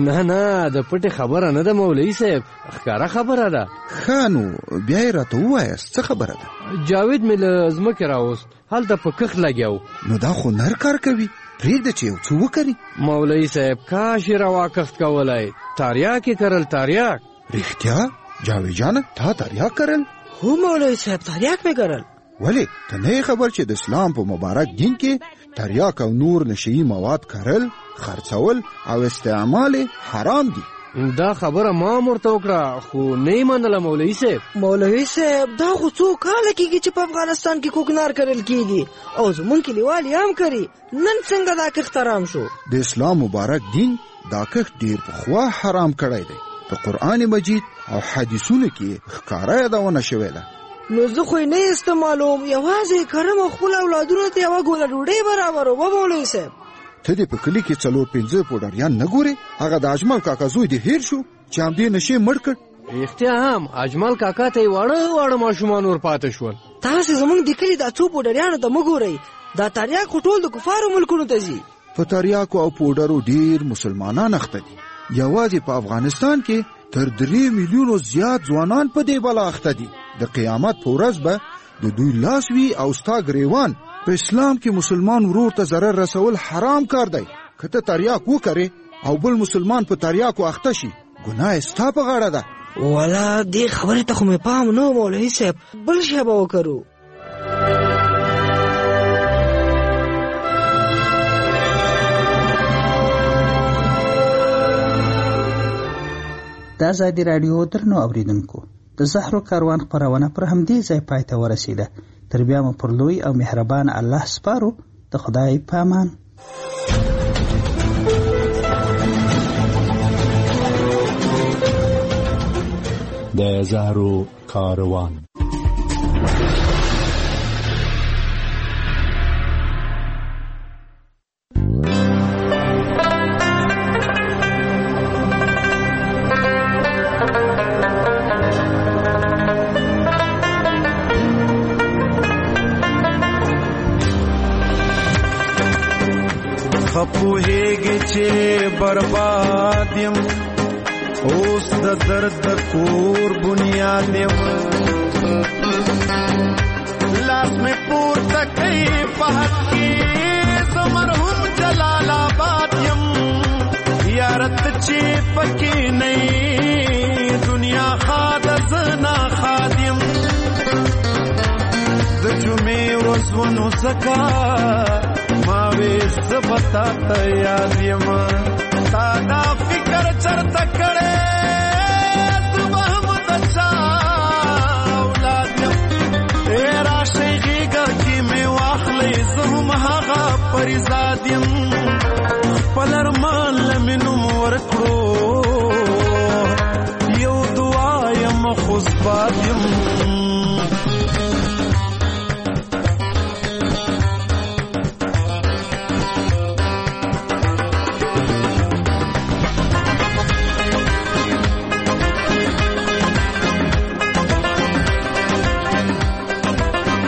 نه د پټې خبره نه ده مولوي صاحب ښکاره خبره ده. ښه نو بیا یې راته ووایاست څه خبره ده؟ جاوید مې له ځمکې راوست هلته په کښت لګیا. نو دا خو نر کار کوي. پرېږده چې یو څه وکړي. مولوي صاحب کاش یې روا کښت کولی. تریاک یې کرل تریاک. رښتیا جاوید جانه تا تریاک کرل؟ هو مولوي صاحب تریاک مې کرل. ولې ته نه خبر چې د اسلام په مبارک دین کې تریاک او نور نشئی مواد کرل خرڅول او استعمال حرام دي؟ دا خبره ما مرته وکړه خو نه منله مولوي صاحب. مولوي صاحب دا خو څو کاله کېږي چې په افغانستان کې کوکنار کرل کېږي او زمونږ کلیوال یې هم کوي. نن څنګه دا کښت حرام شو؟ د اسلام مبارک دین دا کښت ډېر پخوا حرام کړی دی. په قرآن مجید او حدیثونو کې ښکاره یادونه شوې ده. نو زه خو یې نه استعمالوم یوازې کرم او خپل اولادونو ته یوه ګوله ډوډۍ برابروم. مولوي صاحب ته دې په کلي کې 4-5 پوډریان نه ګورې؟ هغه د اجمل کاکا زوی دې هېر شو چې همدې نشې مړ کړ. رښتیا هم اجمل کاکا ته یې واړه ماشومان ور پاتې شول. تاسې زمونږ د کلي دا څو پوډریانو ته مه ګورئ. دا تریاک خو ټول د کفارو ملکونو ته ځي. په تریاکو او پوډرو ډېر مسلمانان اخته دي. یوازې په افغانستان کې تر 3 میلیونو زیات ځوانان په دې بلا اخته دي. د قیامت په ورځ به د دوی لاس وي او ستا ګریوان. په اسلام کې مسلمان ورور ته ضرر رسول حرام کار دی. که ته تریاک وکړې او بل مسلمان په تریاکو اخته شي ګناه یې ستا په غاړه ده. والا دې خبرې ته خو مې پام نه و مولوي صاحب. بل شی به وکړو. د ازادي راډیو درنو اوریدونکو د زهرو کاروان خپرونه پر همدې ځای پای ته ورسیده. تر بیا مو پر لوی او مهربان الله سپارو. د خدای په امان. د زهرو کاروان. خپوهیږي چې برباد یم اوس د درد د کور بنیاد یم لاس میں پورته کوي په حق کې زه مرحوم جلال آباد یم یارت چې پکې نه دنیا خاد زنا خادم د جمعې ورځ ونو زکا ما وې زبتا ته یاد یم تا دا فکر چرته کړې صبح مدچا اولاد یم تیرا شیغیگا کی میں واخلی زهم هاغا پریزاد یم خپل ارمان لمنم ورکړو یو دعا یم خوشباد یم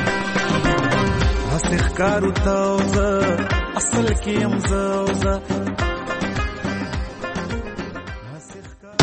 کارو تاوزه اصل کې يم زوزه